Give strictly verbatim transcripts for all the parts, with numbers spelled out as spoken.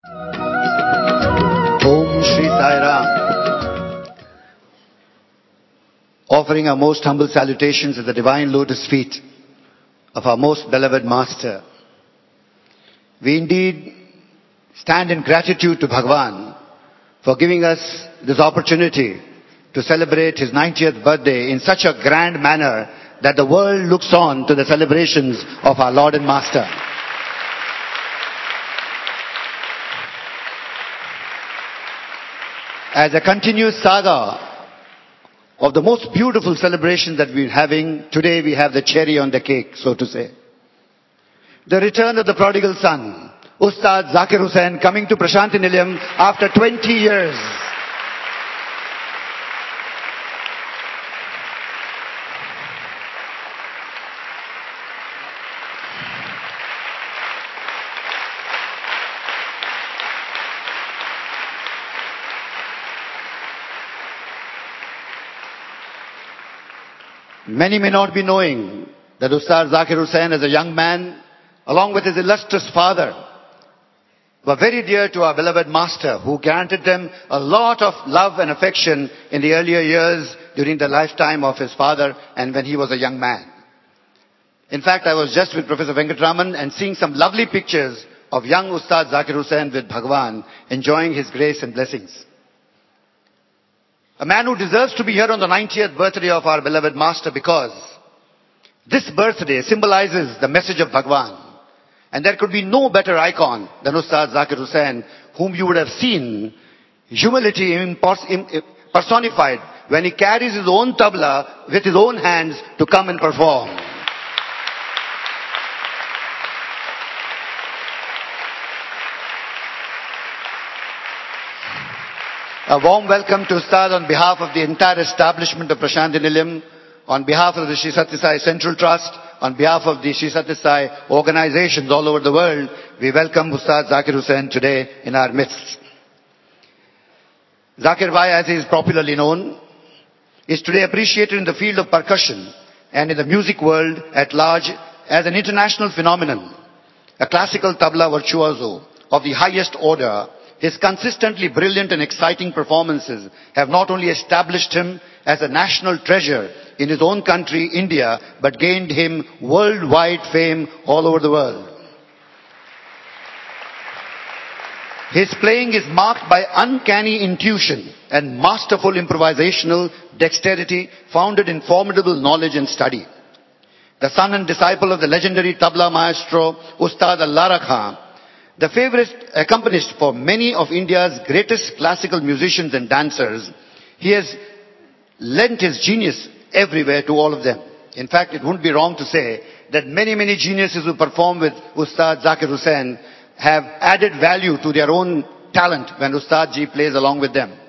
Om Shri Sai Ram. Offering our most humble salutations at the divine lotus feet of our most beloved Master. We indeed stand in gratitude to Bhagwan for giving us this opportunity to celebrate his ninetieth birthday in such a grand manner that the world looks on to the celebrations of our Lord and Master. As a continuous saga of the most beautiful celebrations that we're having, today we have the cherry on the cake, so to say. The return of the prodigal son, Ustad Zakir Hussain, coming to Prashanthi Nilayam after twenty years. Many may not be knowing that Ustad Zakir Hussain, as a young man, along with his illustrious father, were very dear to our beloved Master, who granted them a lot of love and affection in the earlier years during the lifetime of his father and when he was a young man. In fact, I was just with Professor Venkatraman and seeing some lovely pictures of young Ustad Zakir Hussain with Bhagwan, enjoying his grace and blessings. A man who deserves to be here on the ninetieth birthday of our beloved Master, because this birthday symbolizes the message of Bhagwan. And there could be no better icon than Ustad Zakir Hussain, whom you would have seen humility personified when he carries his own tabla with his own hands to come and perform. A warm welcome to Ustad on behalf of the entire establishment of Prashanthi Nilayam, on behalf of the Sri Sathya Sai Central Trust, on behalf of the Sri Sathya Sai organizations all over the world. We welcome Ustad Zakir Hussain today in our midst. Zakir Bhai, as he is popularly known, is today appreciated in the field of percussion and in the music world at large as an international phenomenon. A classical tabla virtuoso of the highest order, his consistently brilliant and exciting performances have not only established him as a national treasure in his own country, India, but gained him worldwide fame all over the world. His playing is marked by uncanny intuition and masterful improvisational dexterity founded in formidable knowledge and study. The son and disciple of the legendary tabla maestro Ustad Allara Khan, the favorite accompanist for many of India's greatest classical musicians and dancers, he has lent his genius everywhere to all of them. In fact, it wouldn't be wrong to say that many, many geniuses who perform with Ustad Zakir Hussain have added value to their own talent when Ustad Ji plays along with them.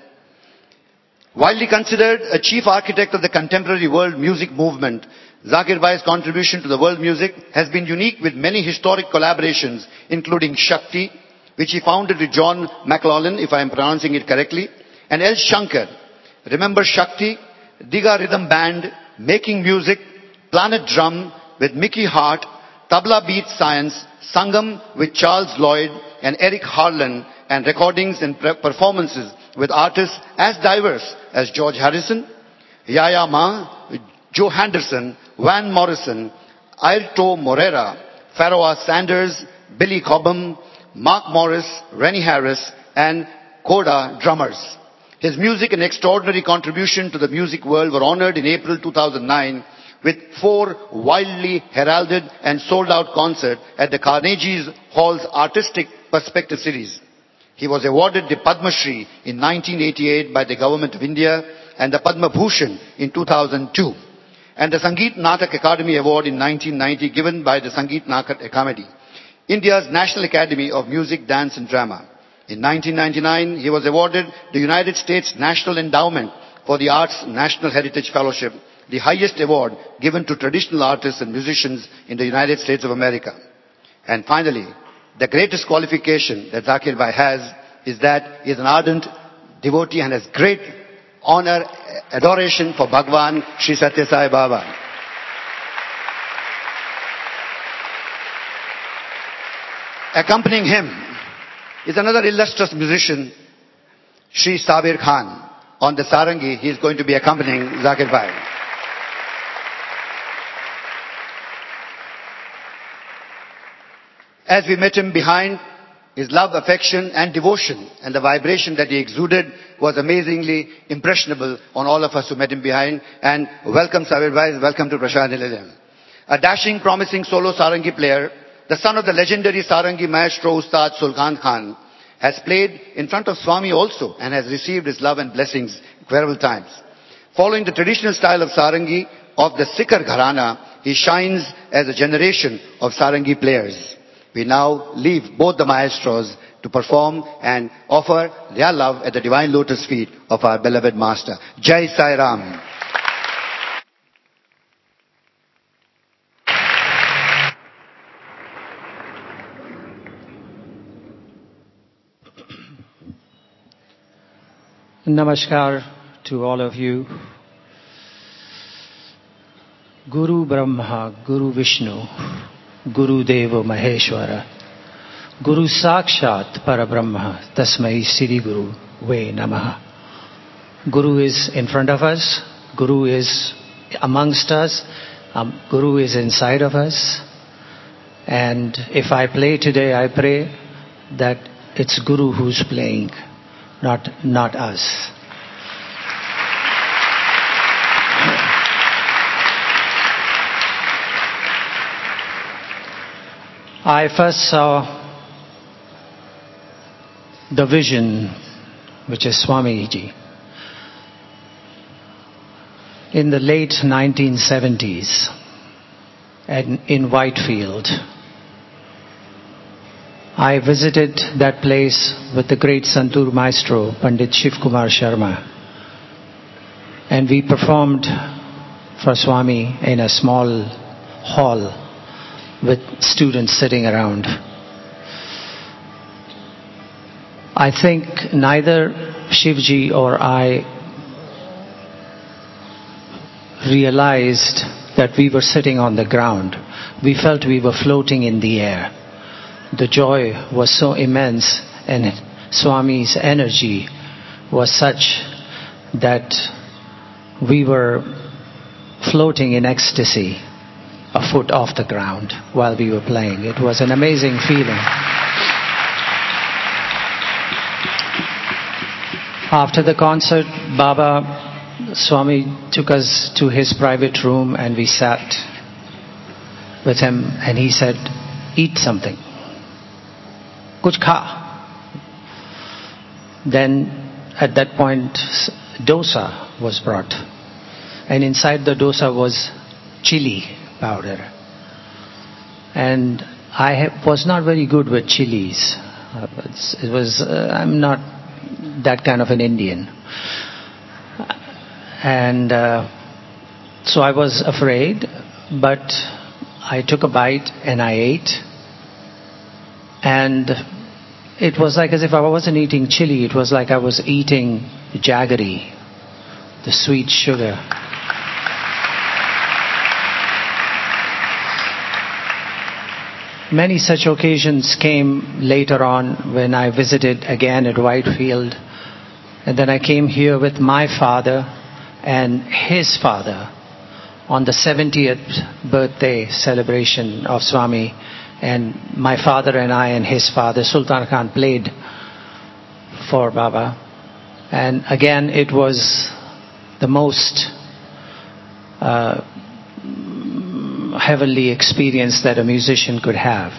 Widely considered a chief architect of the contemporary world music movement, Zakir Bhai's contribution to the world music has been unique, with many historic collaborations, including Shakti, which he founded with John McLaughlin, if I am pronouncing it correctly, and El Shankar. Remember Shakti, Diga Rhythm Band, Making Music, Planet Drum with Mickey Hart, Tabla Beat Science, Sangam with Charles Lloyd and Eric Harlan, and recordings and performances with artists as diverse as George Harrison, Yaya Ma, Joe Henderson, Van Morrison, Airto Moreira, Pharoah Sanders, Billy Cobham, Mark Morris, Rennie Harris, and Coda drummers. His music and extraordinary contribution to the music world were honored in April two thousand nine with four wildly heralded and sold-out concerts at the Carnegie Hall's Artistic Perspective Series. He was awarded the Padma Shri in nineteen eighty-eight by the Government of India and the Padma Bhushan in two thousand two, and the Sangeet Natak Academy Award in nineteen ninety given by the Sangeet Natak Academy, India's National Academy of Music, Dance and Drama. In nineteen ninety-nine, he was awarded the United States National Endowment for the Arts National Heritage Fellowship, the highest award given to traditional artists and musicians in the United States of America. And finally, the greatest qualification that Zakir Bhai has is that he is an ardent devotee and has great honor, adoration for Bhagwan Sri Sathya Sai Baba. Accompanying him is another illustrious musician, Shri Sabir Khan. On the sarangi, he is going to be accompanying Zakir Bhai. As we met him behind, his love, affection and devotion and the vibration that he exuded was amazingly impressionable on all of us who met him behind. And welcome Sabir Bhai, welcome to Prashad Nilayam. A dashing, promising solo sarangi player, the son of the legendary sarangi maestro Ustad Sultan Khan, has played in front of Swami also and has received his love and blessings several times. Following the traditional style of sarangi of the Sikar Gharana, he shines as a generation of sarangi players. We now leave both the maestros to perform and offer their love at the divine lotus feet of our beloved master. Jai Sai Ram. Namaskar to all of you. Guru Brahma, Guru Vishnu, Guru Deva Maheshwara, Guru Sakshat Parabrahma, Tasmai Sri Guru Ve Namaha. Guru is in front of us, Guru is amongst us, um, Guru is inside of us. And if I play today, I pray that it's Guru who's playing, not, not us. I first saw the vision, which is Swamiji, in the late nineteen seventies in Whitefield. I visited that place with the great Santur Maestro, Pandit Shiv Kumar Sharma. And we performed for Swami in a small hall with students sitting around. I think neither Shivji or I realized that we were sitting on the ground. We felt we were floating in the air. The joy was so immense and Swami's energy was such that we were floating in ecstasy a foot off the ground while we were playing. It was an amazing feeling. After the concert, Baba Swami took us to his private room and we sat with him and he said, "Eat something. Kuch kha." Then at that point dosa was brought and inside the dosa was chili powder. And I ha- was not very good with chilies. Uh, it was, uh, I'm not that kind of an Indian. And uh, so I was afraid, but I took a bite and I ate. And it was like as if I wasn't eating chili, it was like I was eating jaggery, the sweet sugar. Many such occasions came later on when I visited again at Whitefield. And then I came here with my father and his father on the seventieth birthday celebration of Swami. And my father and I and his father, Sultan Khan, played for Baba. And again, it was the most uh, heavenly experience that a musician could have.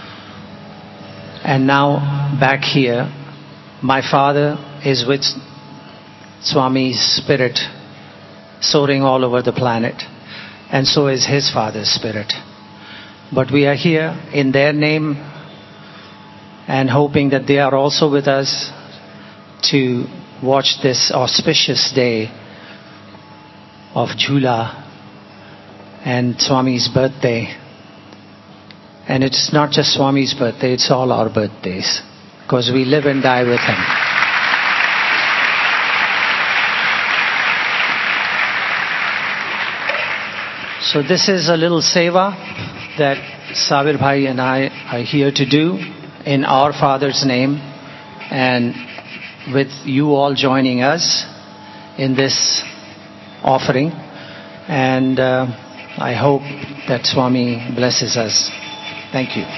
And now, back here, my father is with Swami's spirit soaring all over the planet. And so is his father's spirit. But we are here in their name and hoping that they are also with us to watch this auspicious day of Jhula and Swami's birthday. And it's not just Swami's birthday, it's all our birthdays, because we live and die with him. So this is a little seva that Sabir Bhai and I are here to do in our Father's name. and with you all joining us in this offering. And uh, I hope that Swami blesses us. Thank you.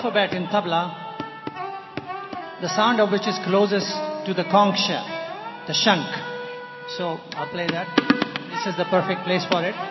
alphabet in tabla, the sound of which is closest to the conch shell, the shank. So I'll play that. This is the perfect place for it.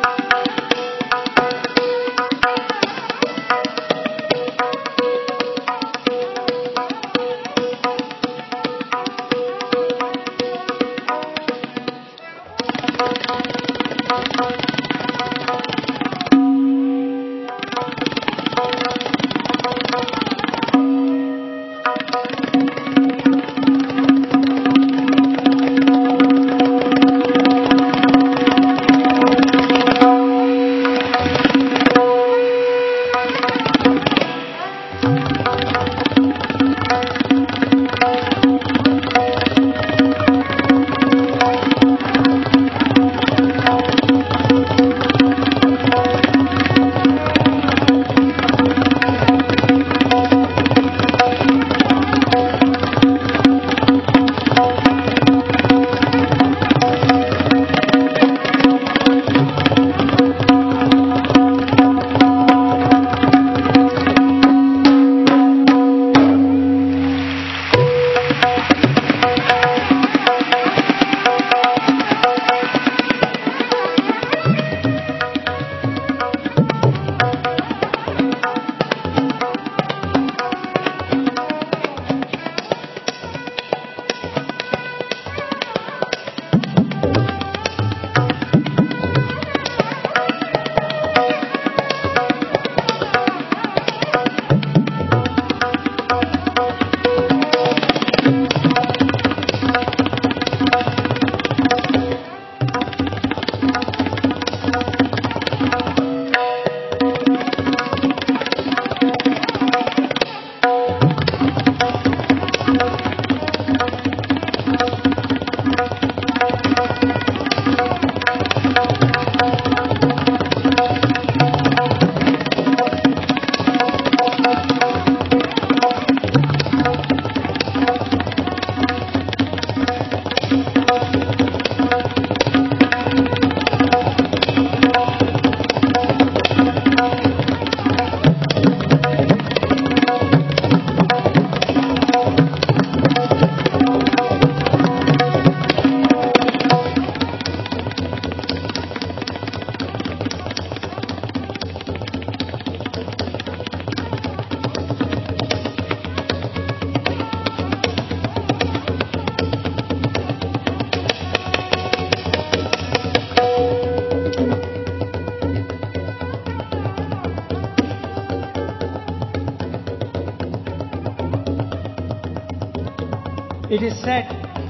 It is said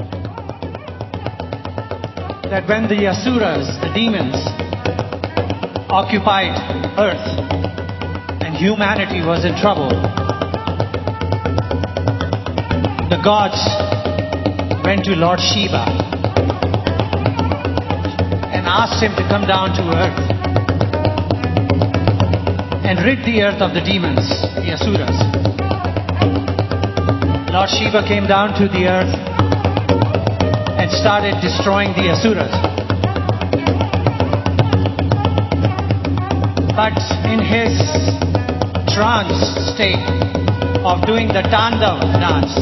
that when the Asuras, the demons, occupied earth and humanity was in trouble, the gods went to Lord Shiva and asked him to come down to earth and rid the earth of the demons, the Asuras. Lord Shiva came down to the earth and started destroying the Asuras. But in his trance state of doing the Tandav dance,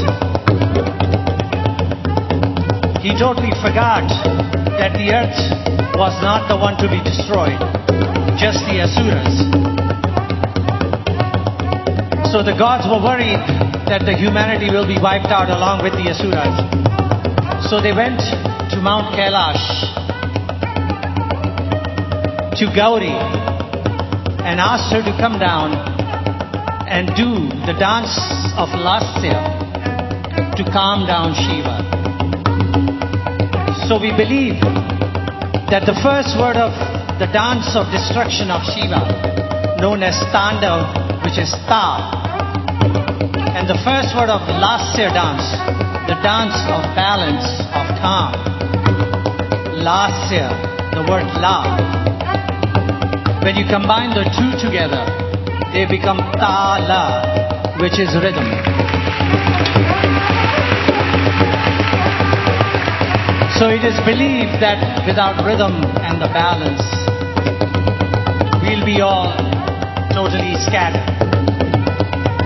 he totally forgot that the earth was not the one to be destroyed, just the Asuras. So the gods were worried that the humanity will be wiped out along with the Asuras. So they went to Mount Kailash, to Gauri, and asked her to come down and do the dance of Lasya to calm down Shiva. So we believe that the first word of the dance of destruction of Shiva, known as Tandav, which is Ta, and the first word of Lasya dance, the dance of balance, of calm. Lasya, the word La. When you combine the two together, they become Ta-La, which is rhythm. So it is believed that without rhythm and the balance, we'll be all totally scattered.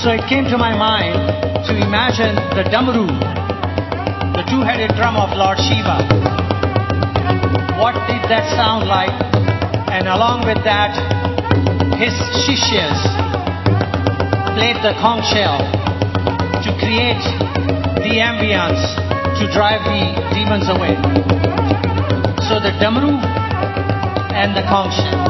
So it came to my mind to imagine the Damaru, the two-headed drum of Lord Shiva. What did that sound like? And along with that, his Shishyas played the conch shell to create the ambience to drive the demons away. So the Damaru and the conch shell.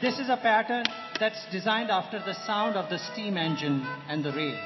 This is a pattern that's designed after the sound of the steam engine and the rail.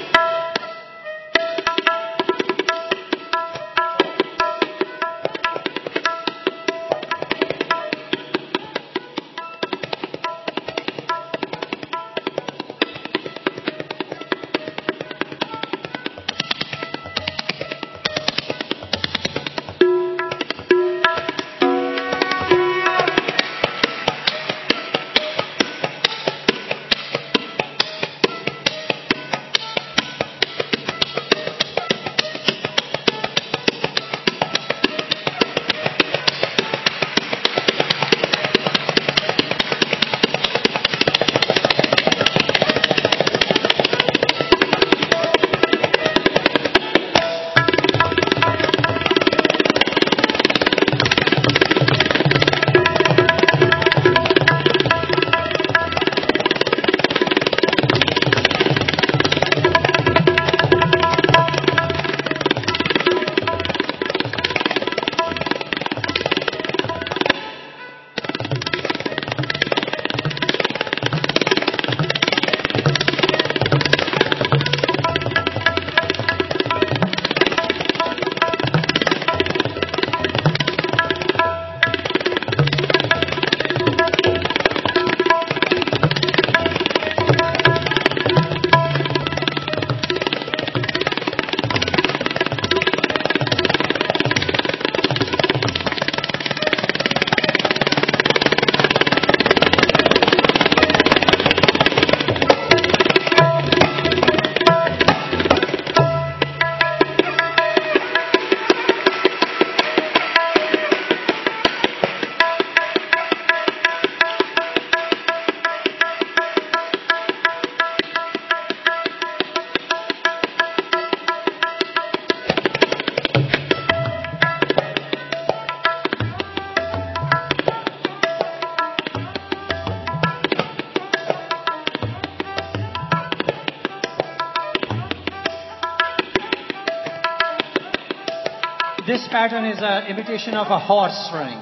This pattern is an imitation of a horse running.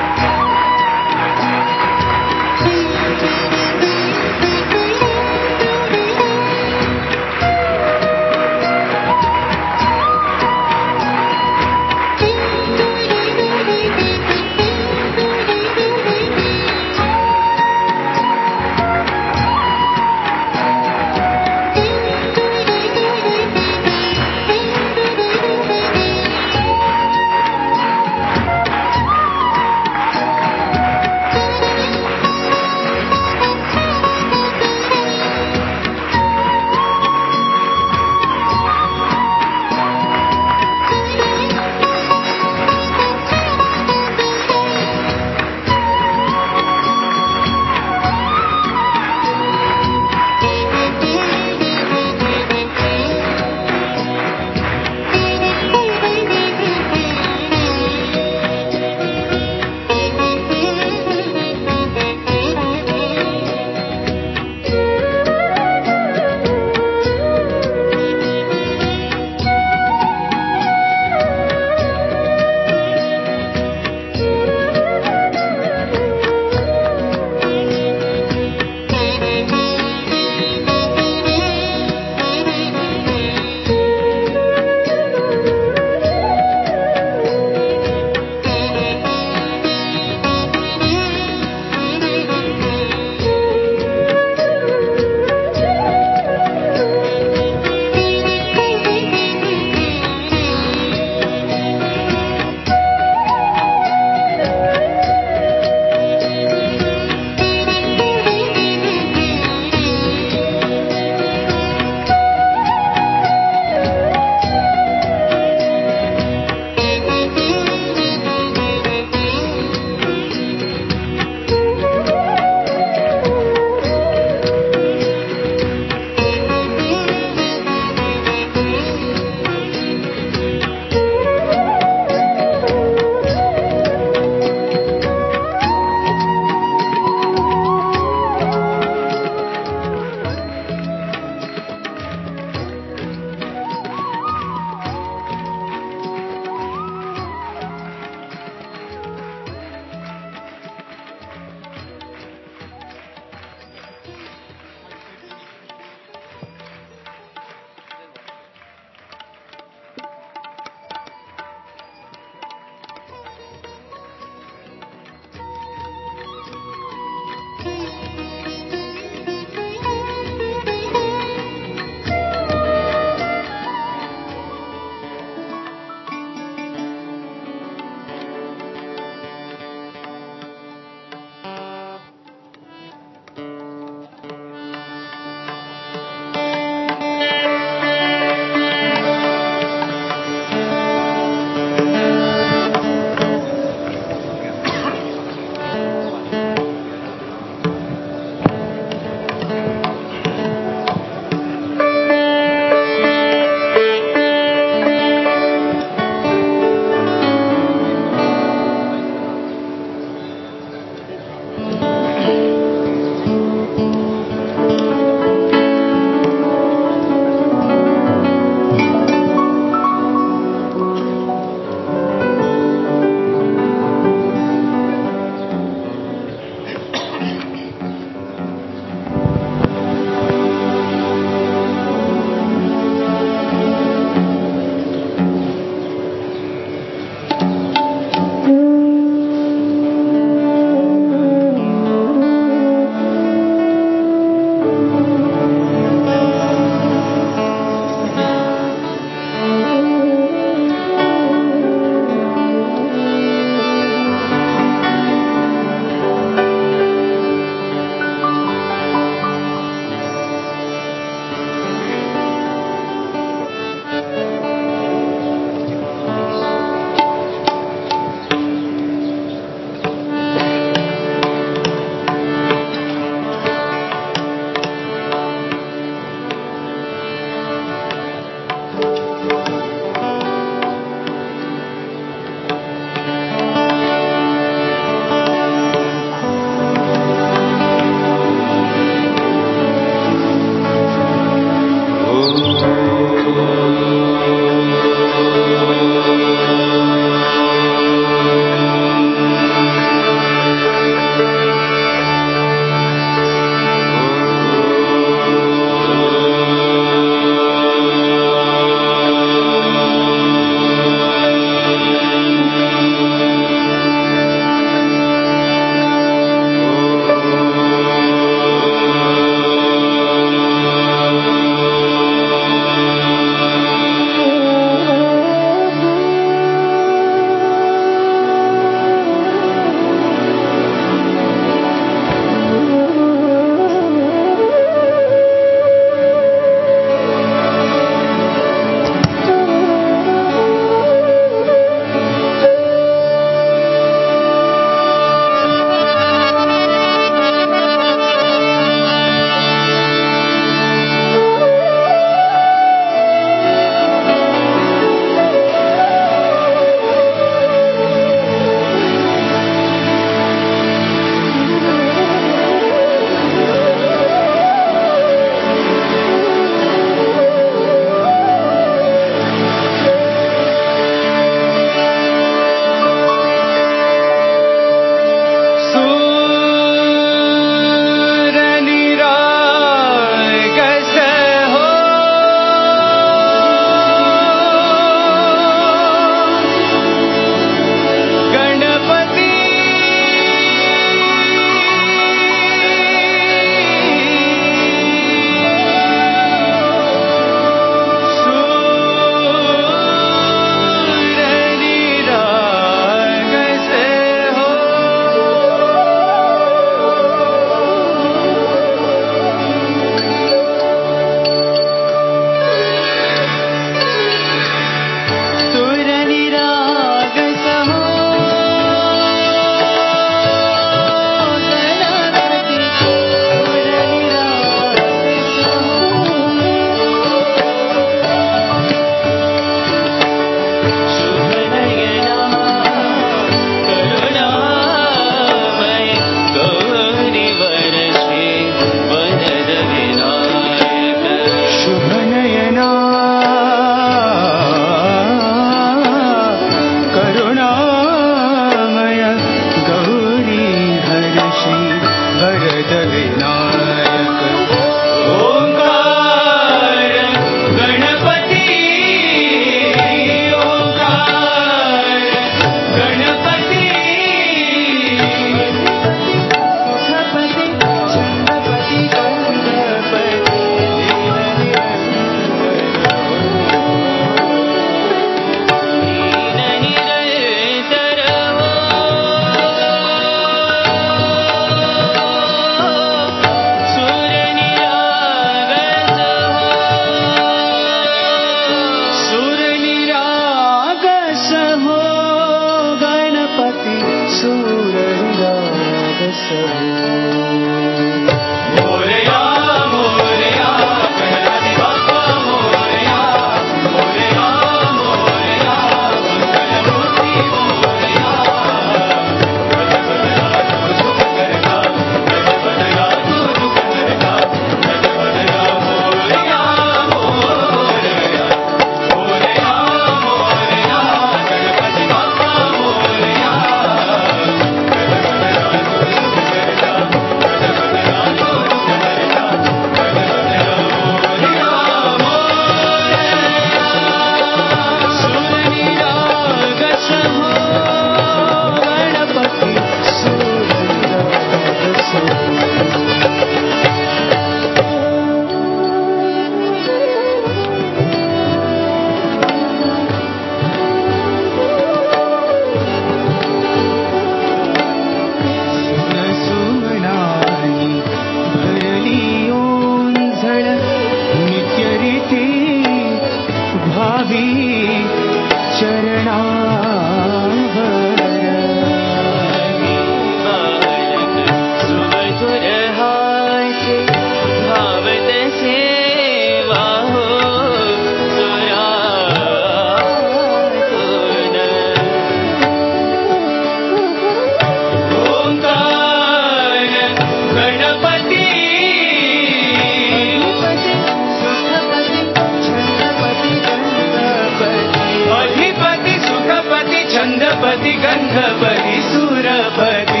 Ganpati गंधपति सुरपति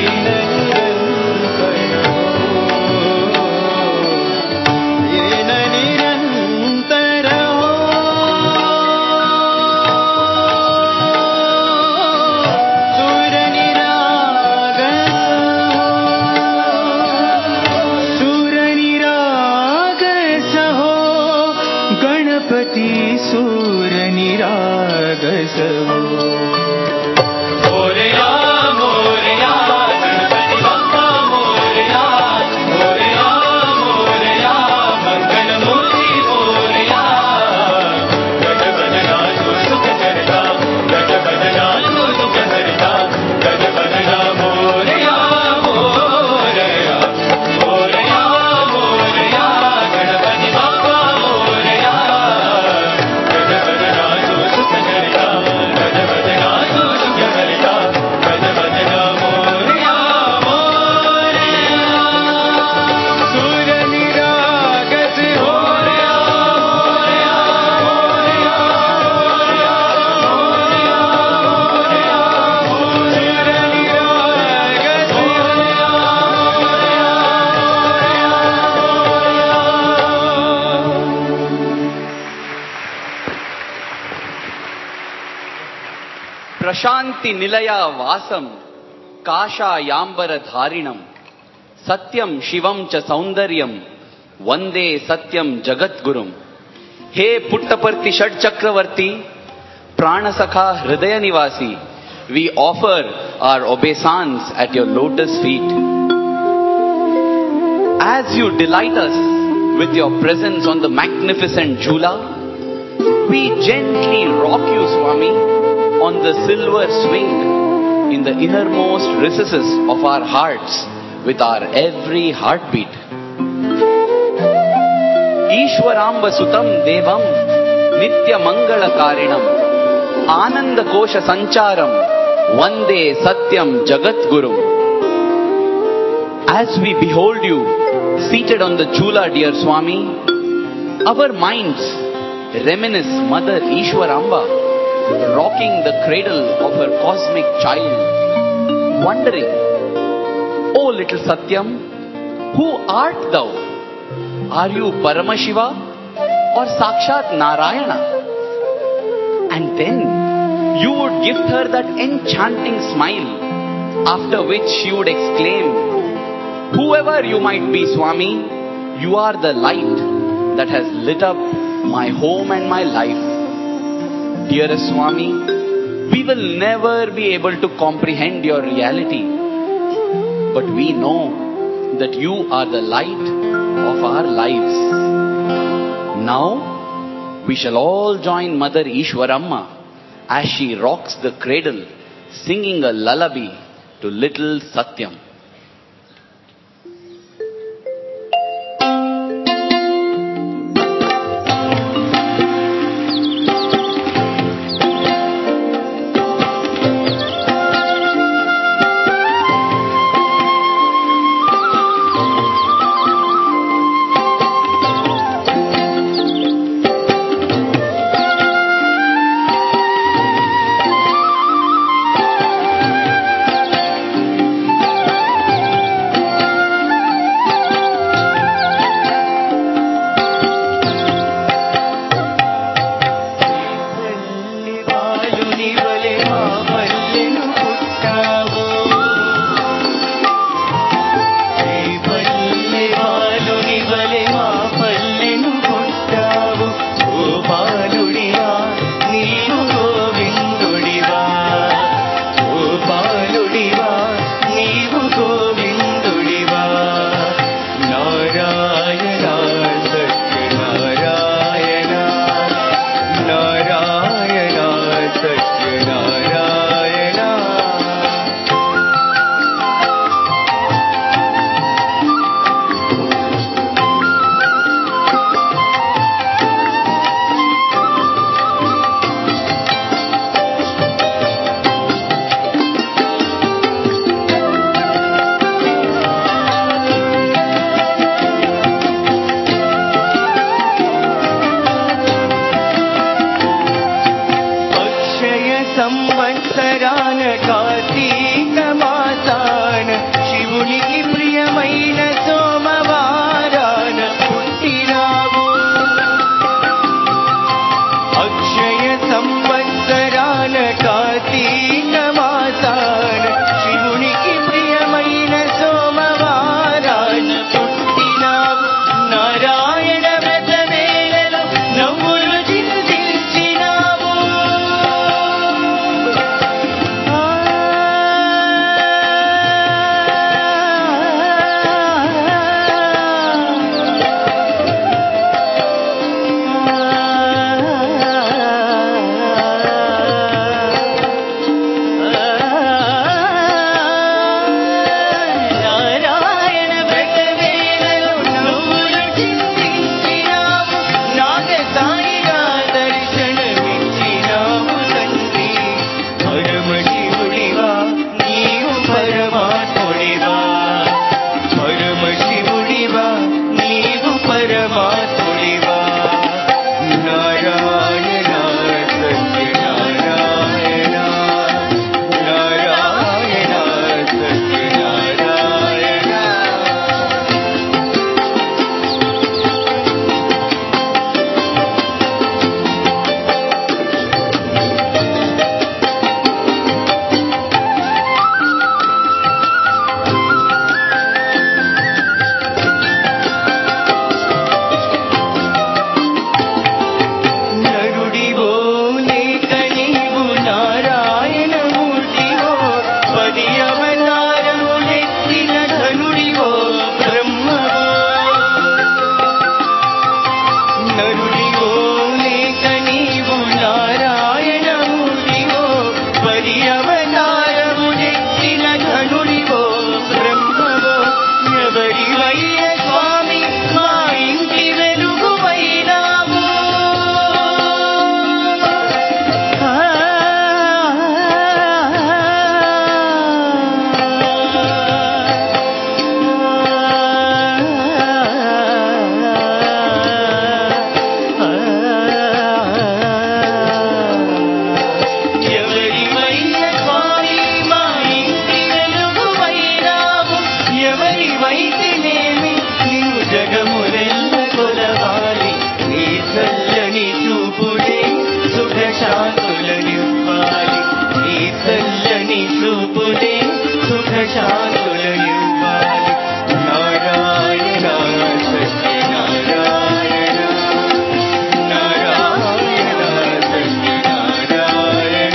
सूर निराग सहो मोरया मोरया गणपति बप्पा मोरया मोरया मोरया मंगल मूर्ति मोरया गज बजना तो सुख करता गज बजना तो सुख करता गज बजना मोरया मोरया मोरया मोरया गणपति बप्पा मोरया प्रशांति निलया वासम काशायांबर धारिणम सत्यम शिवम च सौंदर्यम वंदे सत्यम जगद्गुरुम। हे पुट्टपर्ति षड चक्रवर्ती प्राणसखा हृदय निवासी, we offer our obeisance at your lotus feet. As you delight us with your presence on the magnificent Jhula, we gently rock you, Swami, on the silver swing in the innermost recesses of our hearts with our every heartbeat. Ishwaramba Sutam Devam Nitya Mangala Karinam Ananda Kosha Sancharam Vande Satyam Jagat Guru. As we behold you seated on the Jhula, dear Swami, our minds reminisce Mother Ishwaramba rocking the cradle of her cosmic child, wondering, "Oh little Satyam, who art thou? Are you Paramashiva or Sakshat Narayana?" And then you would gift her that enchanting smile, after which she would exclaim, "Whoever you might be, Swami, you are the light that has lit up my home and my life." Dearest Swami, we will never be able to comprehend your reality, but we know that you are the light of our lives. Now, we shall all join Mother Ishwaramma as she rocks the cradle, singing a lullaby to little Satyam. Karthika మాసాన శివునికి ప్రియమైన సోమవారాన పుట్టినావు. అక్షయ సంవత్సరాన కార్తీక మాసాన శివునికి ప్రియమైన సోమవారాన పుట్టినావు. నారాయణ వ్రత వేళలో నవ్వులు చిందించినావు. నారాయణ వ్రత వేళలో నవ్వులు చిందించినావు. నాగసాయిగా దర్శనమిచ్చినావు తండ్రి. పరమశివుడివా నీవు పరమాత్ముడివా. పరమశివుడివా నీవు పరమాత్ముడివా. నారాయణ సత్యనారాయణ నారాయణ సత్యనారాయణ. నరుడివో లేక నీవు నారాయణమూర్తివో. పది అవతారములెత్తిన ధనుడివో బ్రహ్మవో. నరుడివో లేక నీవు నారాయణమూర్తివో. పది అవతారములెత్తిన ధనుడివో బ్రహ్మవో. ఎవరివయ్య స్వామి మా ఇంటి వెలుగువైనావు. ఎవరివయ్య స్వామి మా ఇంటి వెలుగువైనావు. ఎవరివైతేనేమి నిన్ను జగములెల్ల కొలవాలి. నీ చల్లని చూపులే సుఖ శాంతులనివ్వాలి. నీ చల్లని చూపులే సుఖ శాంతులనివ్వాలి. Narayana Satyanarayana Narayana Satyanarayana.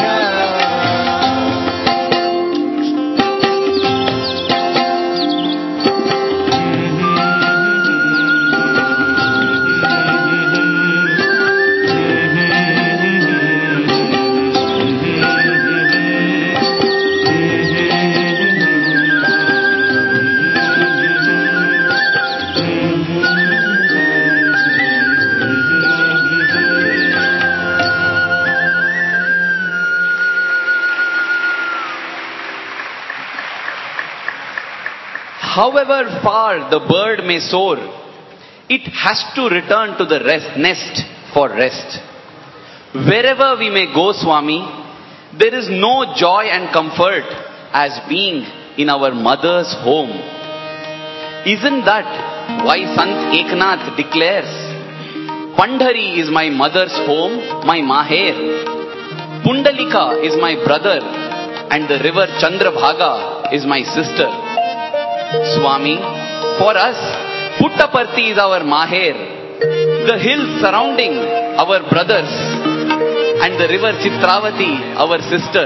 However far the bird may soar, it has to return to the rest, nest for rest. Wherever we may go, Swami, there is no joy and comfort as being in our mother's home. Isn't that why Sant Eknath declares, Pandhari is my mother's home, my Maher. Pundalika is my brother, and the river Chandrabhaga is my sister. Swami, for us, Puttaparthi is our Maher, the hills surrounding our brothers, and the river Chitravati our sister.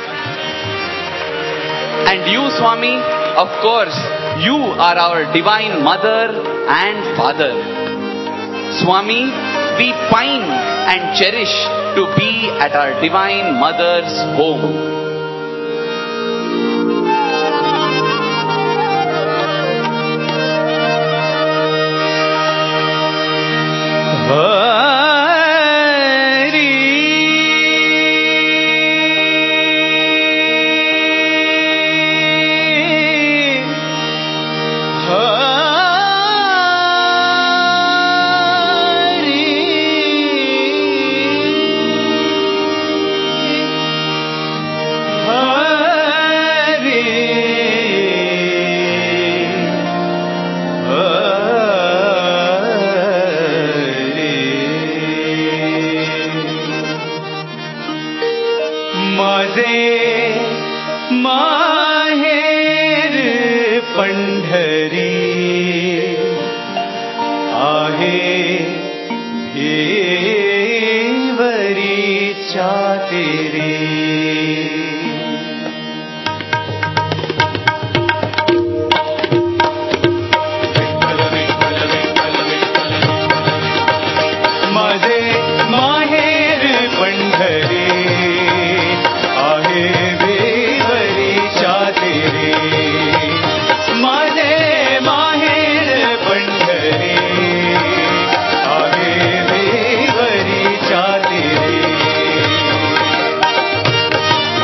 And you, Swami, of course, you are our divine mother and father. Swami, we pine and cherish to be at our divine mother's home. माझे माहेर पंढरी आहे भेवरीच्या तेरे. माझे माहेर पंढरी आहे भेवरीच्या तेरे. माझे माहेर पंढरी आहे भेवरीच्या तेरे.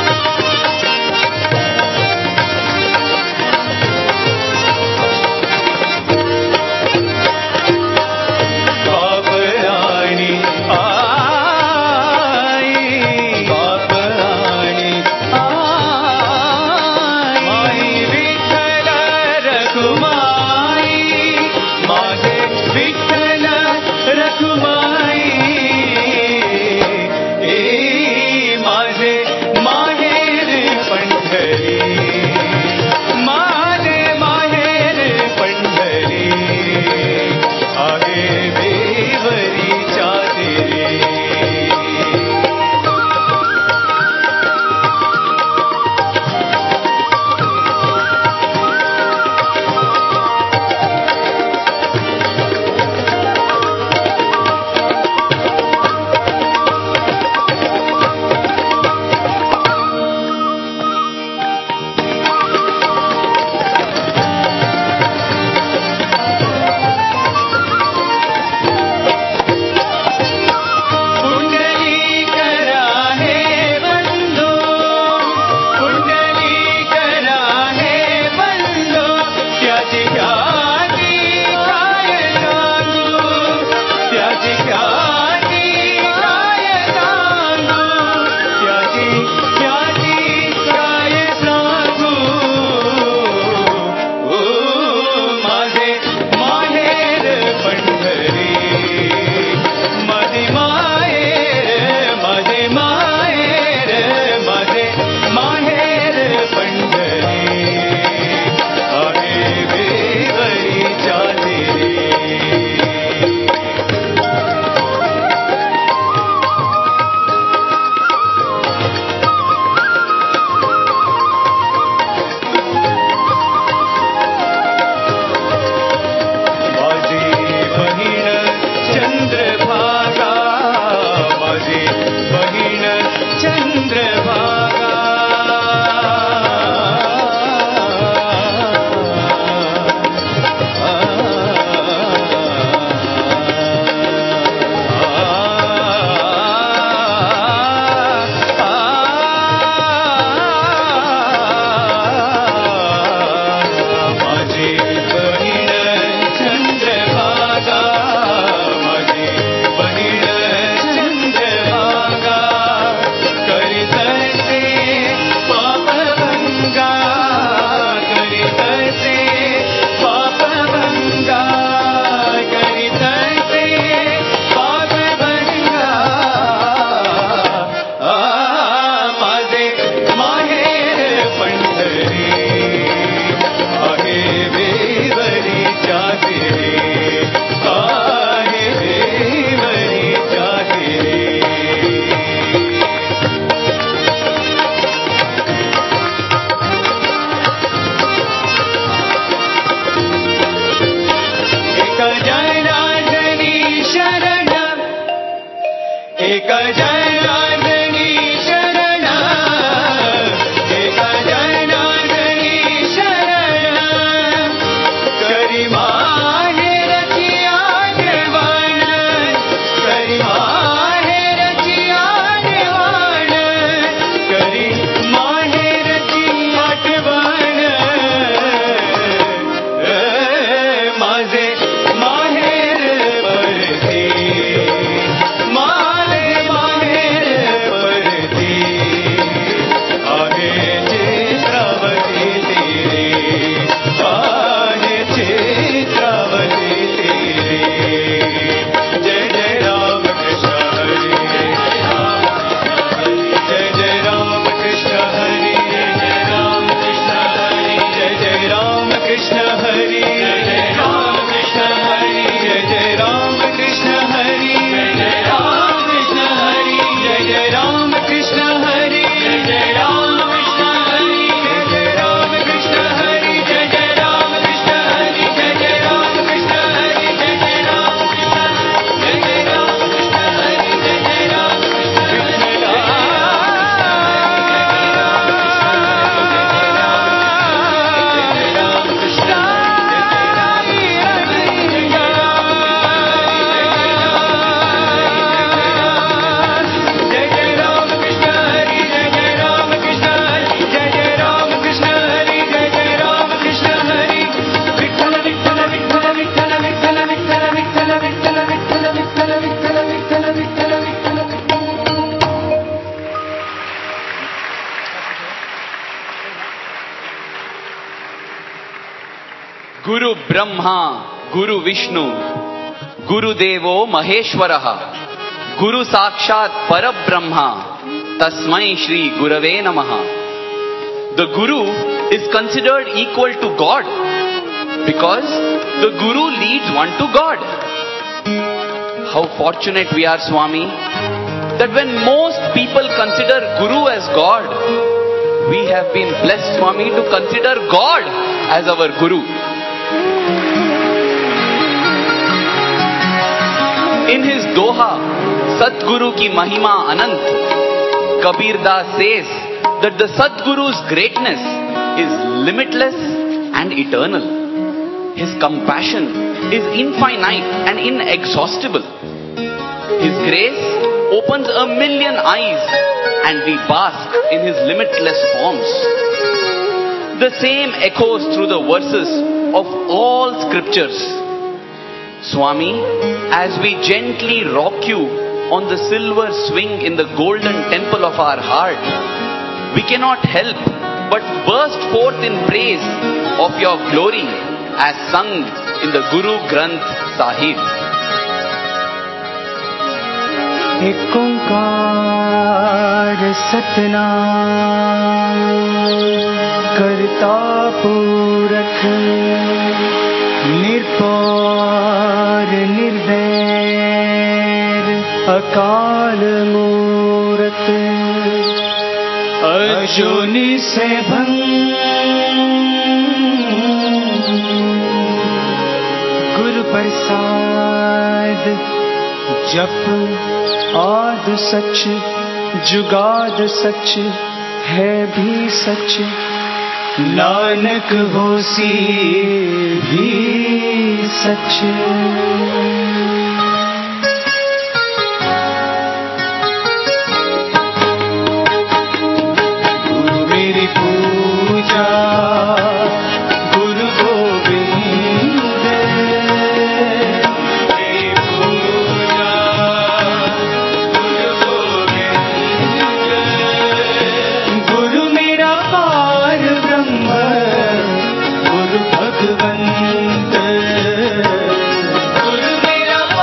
Guru Brahma, Guru Vishnu, Guru Devo Maheshwaraha, Guru Sakshat Parabrahma, Tasmai Shri Gurave Namaha. The Guru is considered equal to God because the Guru leads one to God. How fortunate we are, Swami, that when most people consider Guru as God, we have been blessed, Swami, to consider God as our Guru. In his Doha, Satguru ki Mahima Anant, Kabir Das says that the Satguru's greatness is limitless and eternal. His compassion is infinite and inexhaustible. His grace opens a million eyes and we bask in his limitless forms. The same echoes through the verses of all scriptures. Swami, as we gently rock you on the silver swing in the golden temple of our heart, we cannot help but burst forth in praise of your glory as sung in the Guru Granth Sahib. एक ओंकार सतनाम करता पूरख निर्भर निर्वैर अकाल मूरत अजूनी सैभं गुरु प्रसाद जप आद सच जुगाद सच है भी सच नानक होसी भी सच। गुरु मेरी पूजा गुरु गोविंद मेरी पूजा गुरु गोविंद गुरु मेरा पार ब्रह्म गुरु भगवंत गुरु मेरा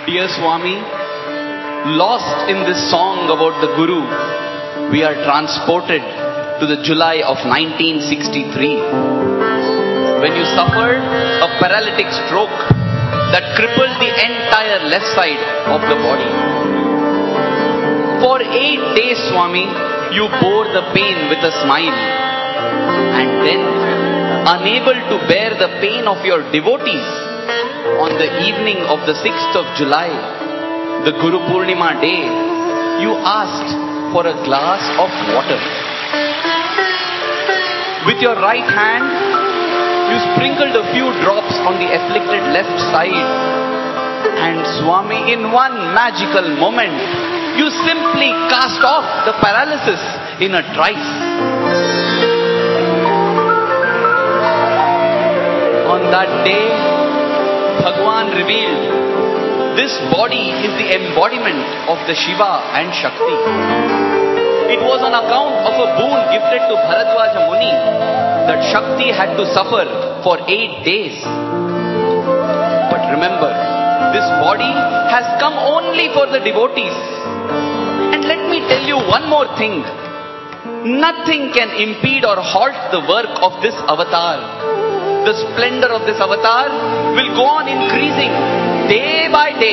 Dear Swami, lost in this song about the Guru, we are transported to the July of nineteen sixty-three, when you suffered a paralytic stroke that crippled the entire left side of the body. For eight days, Swami, you bore the pain with a smile, and then, unable to bear the pain of your devotees, on the evening of the sixth of July, the Guru Purnima day, you asked for a glass of water. With your right hand, you sprinkled a few drops on the afflicted left side, and Swami, in one magical moment, you simply cast off the paralysis in a trice. On that day, Bhagwan revealed, this body is the embodiment of the Shiva and Shakti. It was on account of a boon gifted to Bharadwaja Muni that Shakti had to suffer for eight days. But remember, this body has come only for the devotees. And let me tell you one more thing. Nothing can impede or halt the work of this avatar. The splendor of this avatar will go on increasing day by day.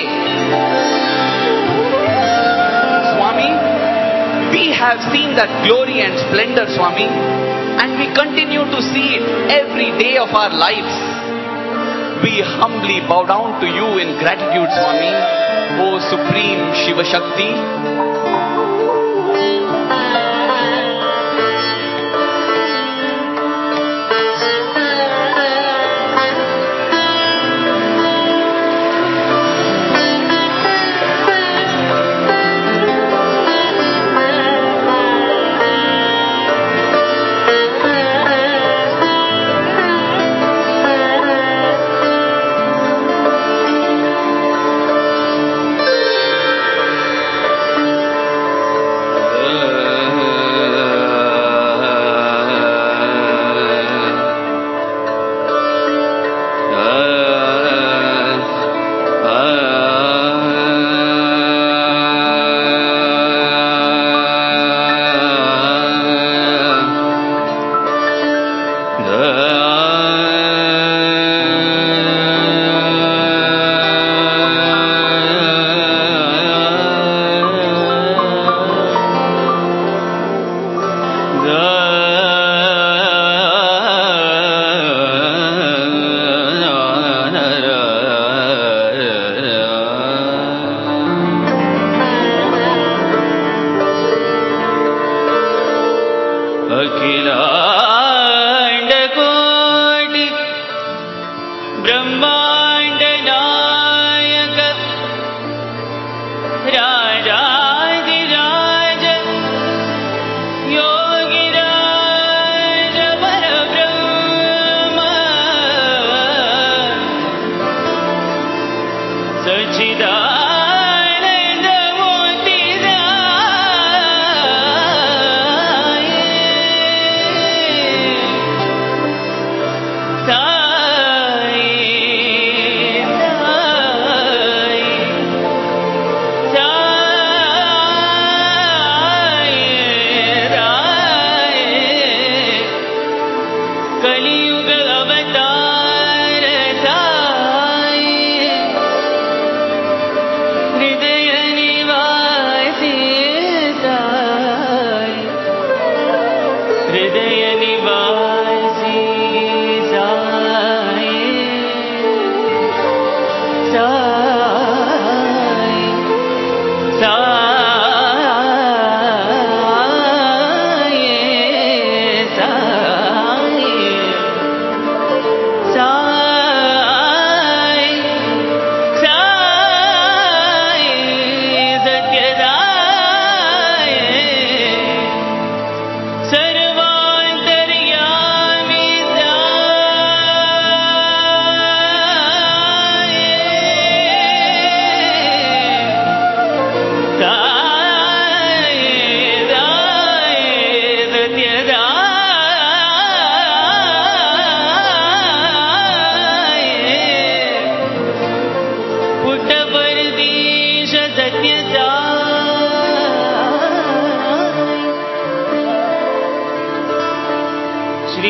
Swami, we have seen that glory and splendor, Swami, and we continue to see it every day of our lives. We humbly bow down to you in gratitude, Swami, O Supreme Shiva Shakti.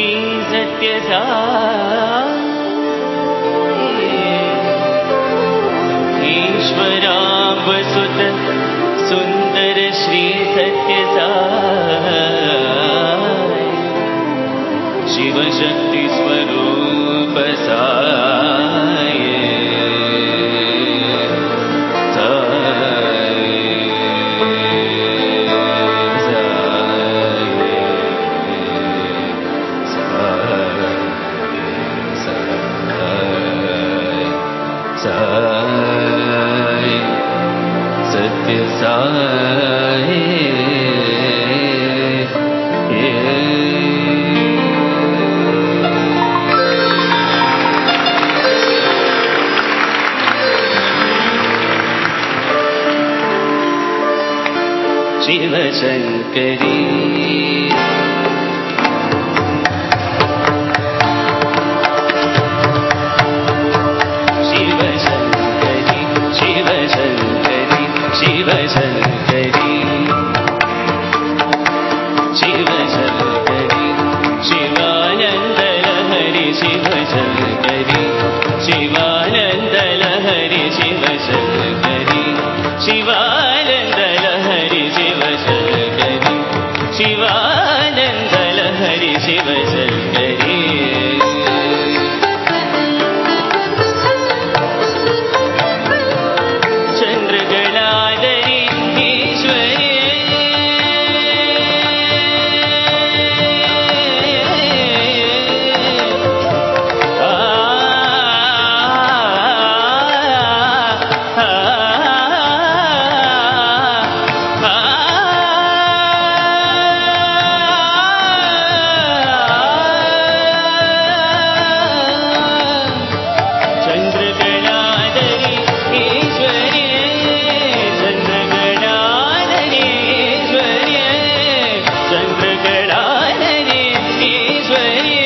सत्य साई ईश्वरांबसुत सुंदर श्री सत्य साई शिवशक्ति स्वरूप साई सत्य साई शिव शंकरी शिव शंकरी शिव शंकरी शिव शंकरी शिव शंकरी शिवानंद लहरी शिव शंकरी शिवानंद लहरी शिव शंकरी शिवानंद लहरी शिव शंकरी शिवानंद लहरी शिव शंकरी चंद्रगणाधरी ईश्वरी आ चंद्रगणाधरी ईश्वरी चंद्रगणाधरी ईश्वरी चंद्रगणाधरी ईश्वरी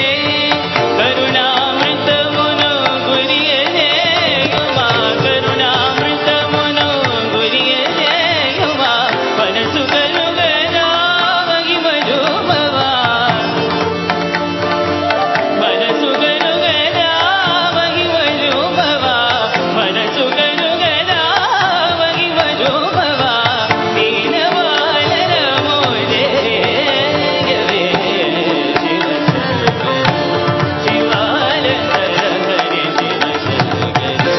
करुणामृतमुनो गुरियते युमा करुणामृतमुनो गुरियते युमा मनसु करुगना महिमरूपवा मनसु करुगना महिमरूपवा मनसु करुगना महिमरूपवा दीनवानर मोदेयवे शिव शंकरी शिवानंद लहरी शिव शंकरी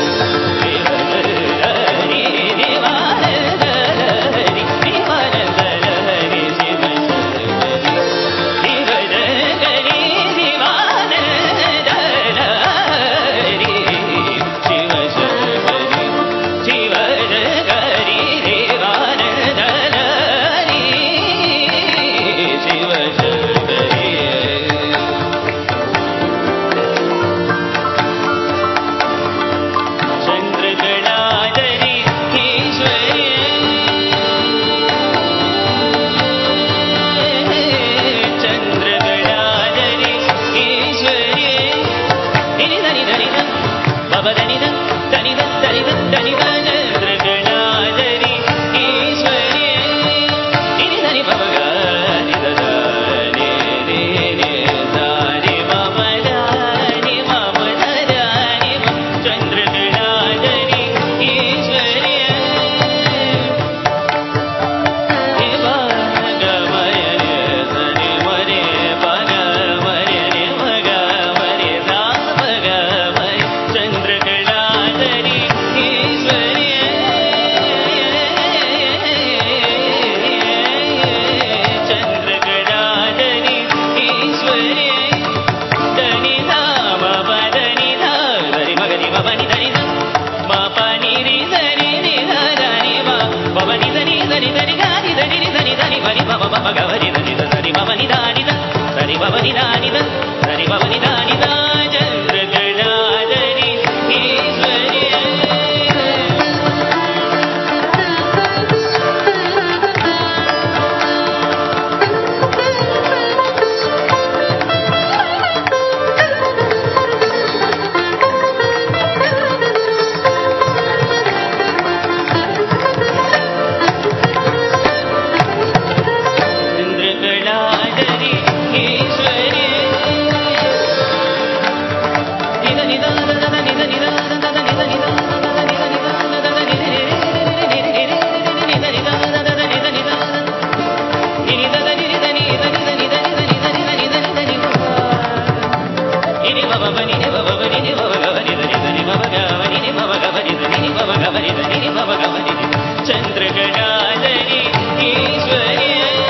शिवहरि दिवानंद लहरी दिवानंद लहरी शिव शंकरी शिवशंकरी दिवानंद लहरी शिव शंकरी शिवशंकरी दिवानंद लहरी शिव शंकरी चंद्रगणाधरी ईश्वरी चंद्रगणाधरी ईश्वरी धनि धनि धनि ध बाबा धनि ध धनि ध धनि ध धनि ध चंद्रगणाधरी ईश्वरी धनि धनि बाबा ग नि ध ध नि रे रे सा रे बाबा ध नि बाबा ध ध नि ब चंद्रगणाधरी ईश्वरी हे भग मरे सरे मरे भग मरे रे भग मरे सा भग मरे चंद्रगणाधरी ईश्वरी चंद्रगणाधरी ईश्वरी धनि धाम धनि धा धरि मगनि मनि धनि ध मा पानि रि धनि नि ध धनि मा भवनि धनि धनि धनि गानि धनि नि धनि धनि भनि भव भव गवनि धनि ध धनि भवनि धानि ध धनि भवनि धानि ध धनि भवनि धानि ध चंद्रगणाधरी ईश्वरी चंद्रगणाधरी ईश्वरी చంద్రకళాధరి Eshwari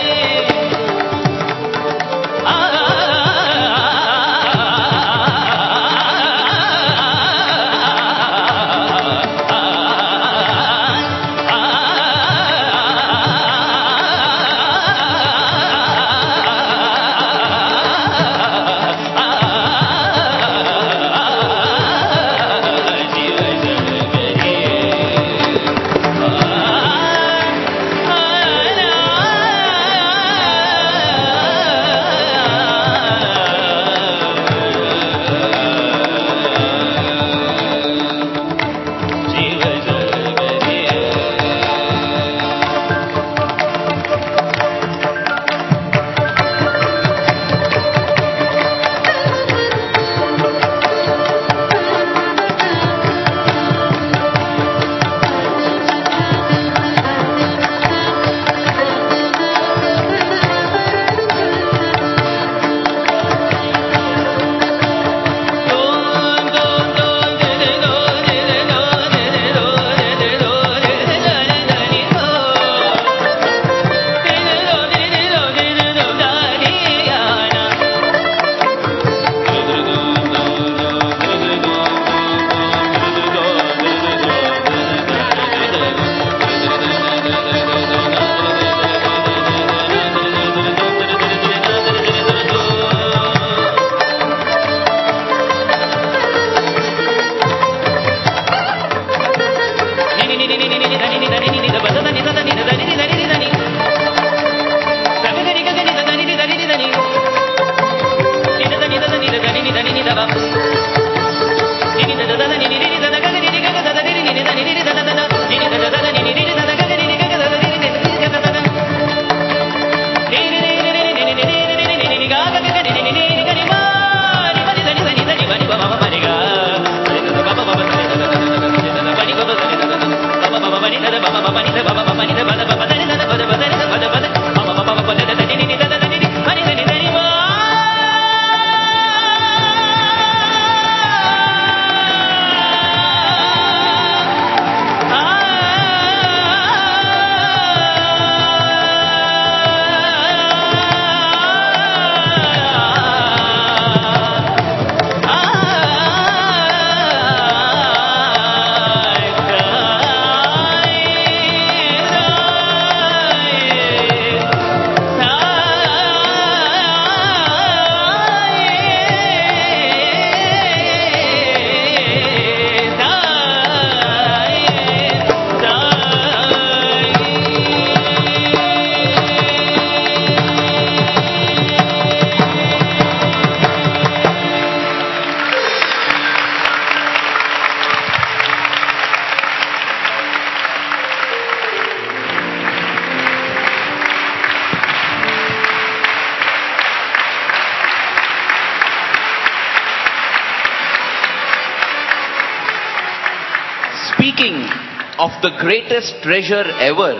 Speaking of the greatest treasure ever,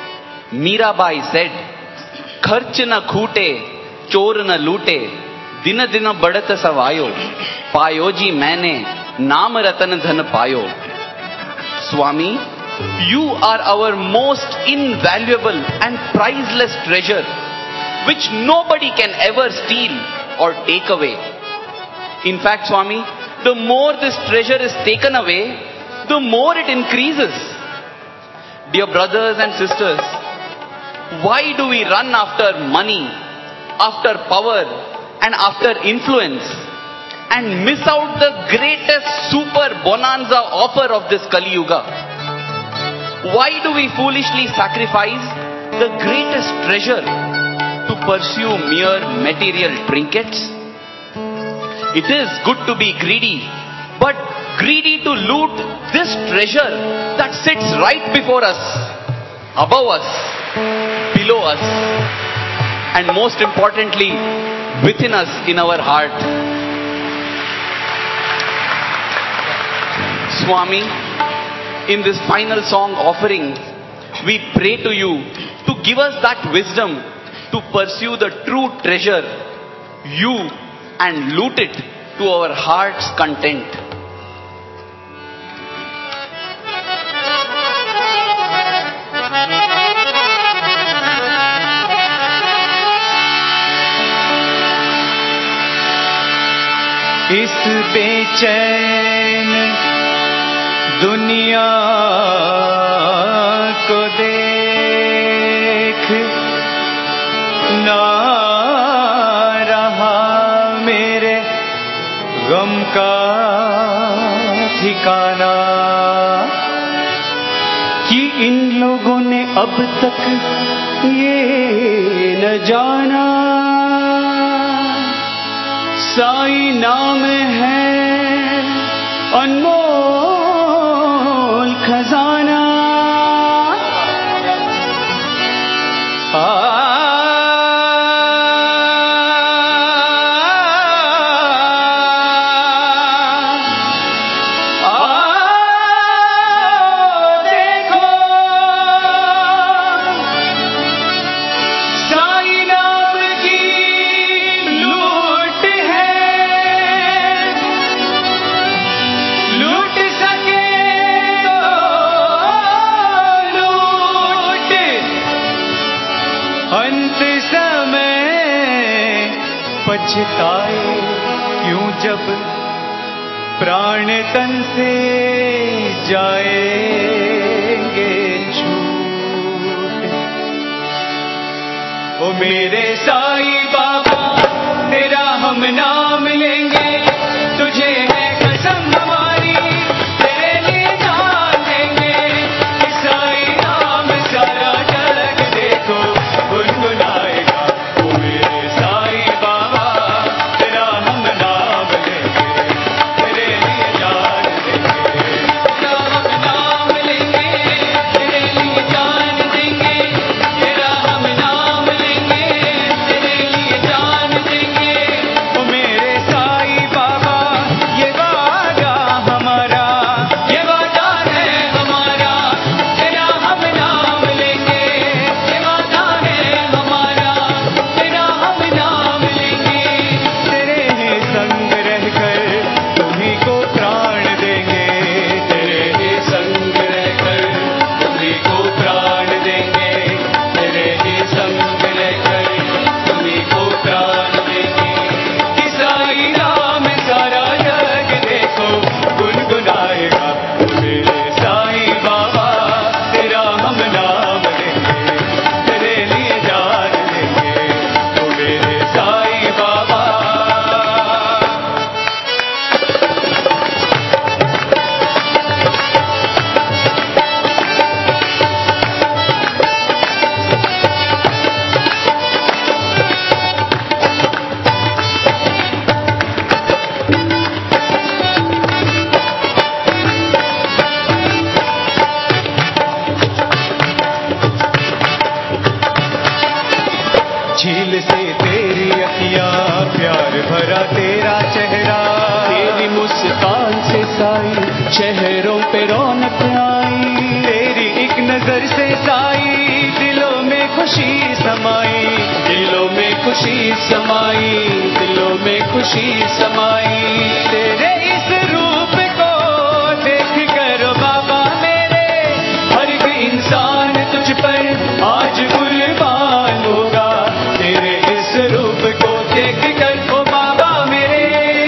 Mirabai said, "Kharch na khoote, chor na loote, din din badat savayo, payoji maine, naam ratan dhan payo." Swami, you are our most invaluable and priceless treasure, which nobody can ever steal or take away. In fact, Swami, the more this treasure is taken away, the more it increases. Dear brothers and sisters, why do we run after money, after power, and after influence, and miss out the greatest super bonanza offer of this Kali Yuga? Why do we foolishly sacrifice the greatest treasure to pursue mere material trinkets? It is good to be greedy, but greedy to loot this treasure that sits right before us, above us, below us, and most importantly, within us in our heart. Swami, in this final song offering, we pray to you to give us that wisdom to pursue the true treasure, you, and loot it to our heart's content. इस बेचैन दुनिया को देख ना रहा मेरे गम का ठिकाना कि इन लोगों ने अब तक ये न जाना साई नाम है अनमोल खजाना। आ पछताए क्यों जब प्राण तन से जाएंगे छूट। ओ मेरे साईं बाबा तेरा हम नाम लेंगे, तुझे है कसम हमारी तेरे लिए जान देंगे। साईं नाम सारा जग देखो गुनगुनाएगा। ओ मेरे साईं बाबा तेरा हम नाम लेंगे, तेरे लिए जान देंगे। तेरा हम नाम लेंगे, तेरे लिए जान देंगे। तेरा हम नाम लेंगे, तेरे लिए जान देंगे। ओ मेरे साईं बाबा ये वादा हमारा, ये वादा है हमारा। तेरा हम नाम लेंगे, ये वादा है हमारा। तेरा हम नाम लेंगे, तेरे ही संग रहकर तुम्हीं को प्राण देंगे। तेरे ही संग रहकर तुम्हीं को प्राण देंगे। तेरे ही संग रहकर तुम्हीं को प्राण देंगे। कि साईं नाम सारा जग देखो गुनगुनाएगा। मेरे साईं बाबा तेरा हम नाम लेंगे, तेरे लिए जान देंगे। ओ मेरे साईं बाबा झील से तेरी अखियां, प्यार भरा तेरा चेहरा। तेरी मुस्कान से साई चेहरों पे रौनक आई। तेरी एक नजर से साई दिलों में खुशी समाई। दिलों में खुशी समाई, दिलों में खुशी समाई। तेरे इस रूप को देख कर बाबा मेरे हर एक इंसान तुझ पर आज कुर्बान होगा। तेरे इस रूप को देख कर ओ बाबा मेरे,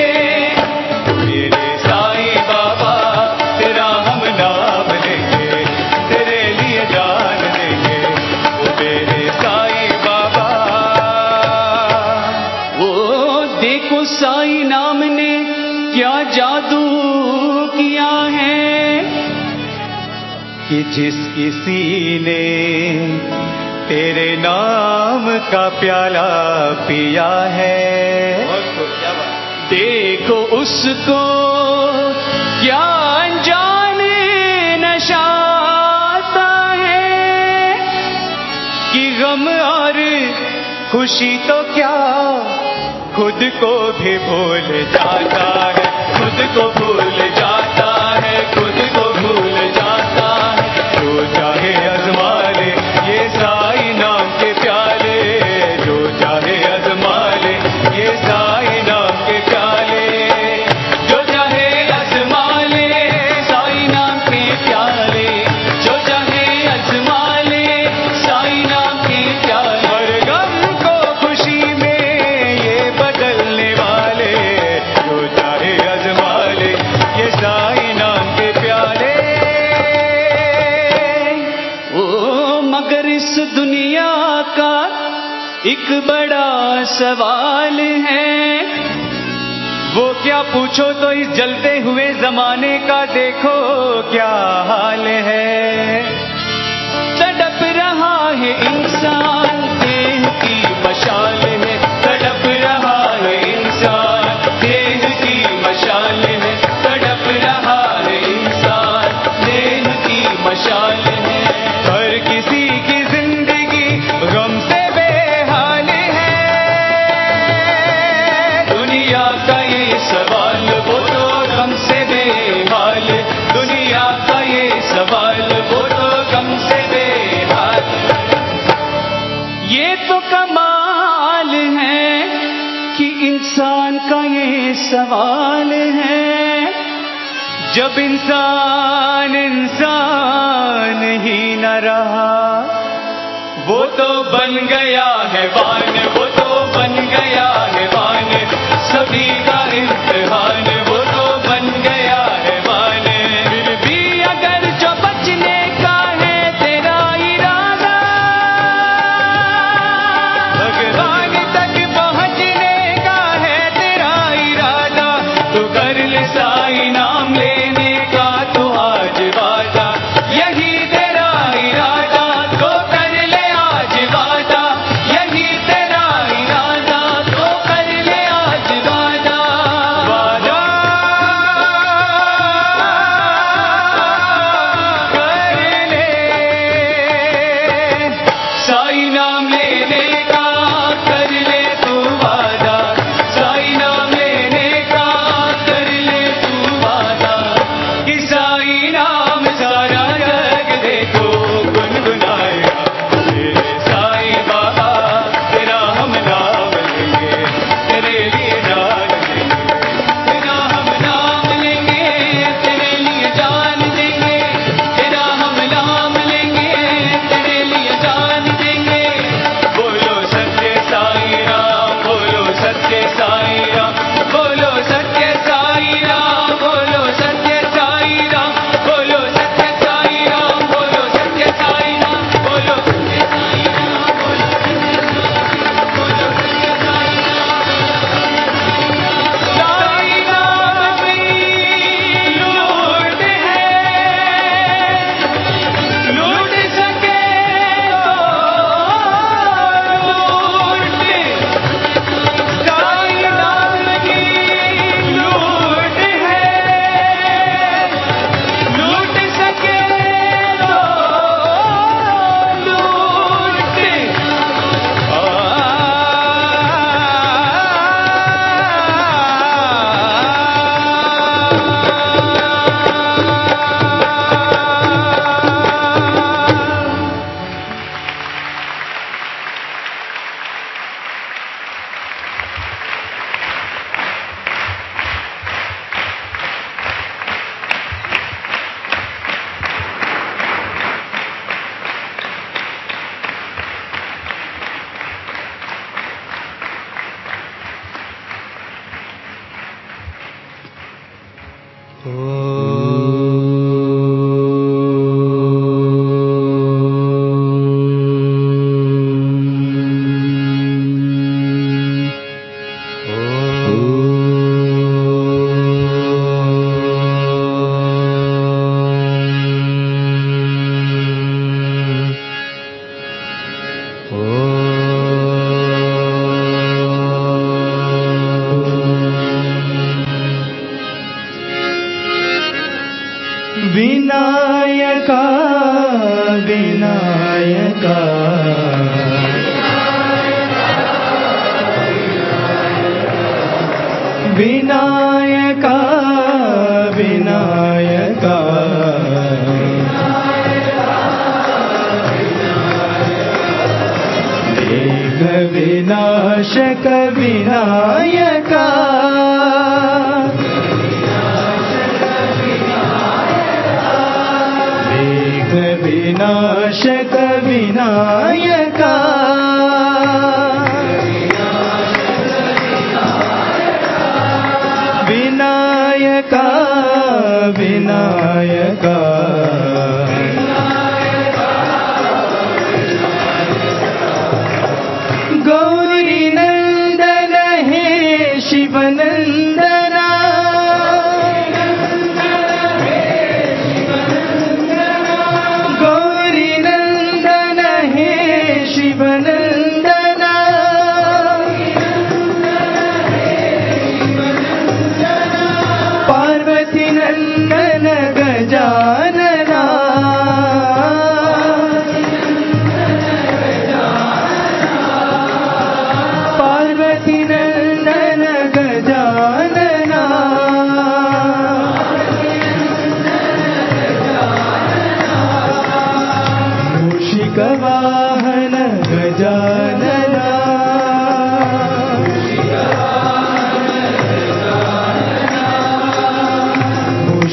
मेरे साईं बाबा तेरा हम नाम लेंगे, तेरे लिए जान देंगे। ओ मेरे साईं बाबा वो देखो साईं नाम ने क्या जादू किया है कि जिस किसी ने तेरे नाम का प्याला पिया है। देखो उसको क्या अनजाने नशा आता है कि गम और खुशी तो क्या खुद को भी भूल जाता है। खुद को भूल जाता है, खुद को भूल जाता है। जो चाहे आजमा ले ये साईं नाम के प्याले, जो चाहे आजमा ले ये साईं नाम के प्याले। एक बड़ा सवाल है, वो क्या पूछो तो इस जलते हुए जमाने का देखो क्या हाल है। तड़प रहा है इंसान, देह की मशाल है, तड़प रहा है इंसान, देह की मशाल है, तड़प रहा है इंसान, देह की मशाल है। हर किसी की जिंदगी गम से बेहाल है, दुनिया का ये सवाल वो तो गम से बेहाल, दुनिया का ये सवाल वो तो गम से बेहाल। ये तो कमाल है कि इंसान का ये सवाल है, जब इंसान इंसान ही न रहा, वो तो बन गया है वान, वो तो बन गया है वान, सभी का इम्तिहान वो तो बन गया है वान। फिर भी अगर जो बचने का है तेरा इरादा, भगवान तक पहुंचने का है तेरा इरादा, तो कर ले साईं नाम लेने का तो आज वादा, यही तेरा इरादा तो कर ले आज वादा, यही तेरा इरादा तो कर ले आज वादा, वादा कर ले। साईं नाम लेने का कर ले तू वादा, साईं नाम लेने का कर ले तू वादा, कि साईं नाम सारा जग देखो गुनगुनाएगा। तेरे साईं बाबा तेरा हम नाम लेंगे, तेरे लिए जान देंगे, तेरा हम नाम लेंगे, तेरे लिए जान देंगे, तेरा हम नाम लेंगे, तेरे लिए जान देंगे। बोलो सत्य साईं राम, बोलो सत्य साईं राम, बोलो सत्य साईं राम, बोलो सत्य साईं राम, बोलो सत्य साईं राम, बोलो सत्य साईं राम, बोलो सत्य साईं राम, बोलो सत्य साईं राम। साईं नाम ही लूट है, लूट सके तो लूट, साईं नाम की लूट है, लूट सके तो विनायका विनायका विनायका विनायका मेघ विनाशक विनायका मेघ विनाशक विनायका विनायका विनायका गौ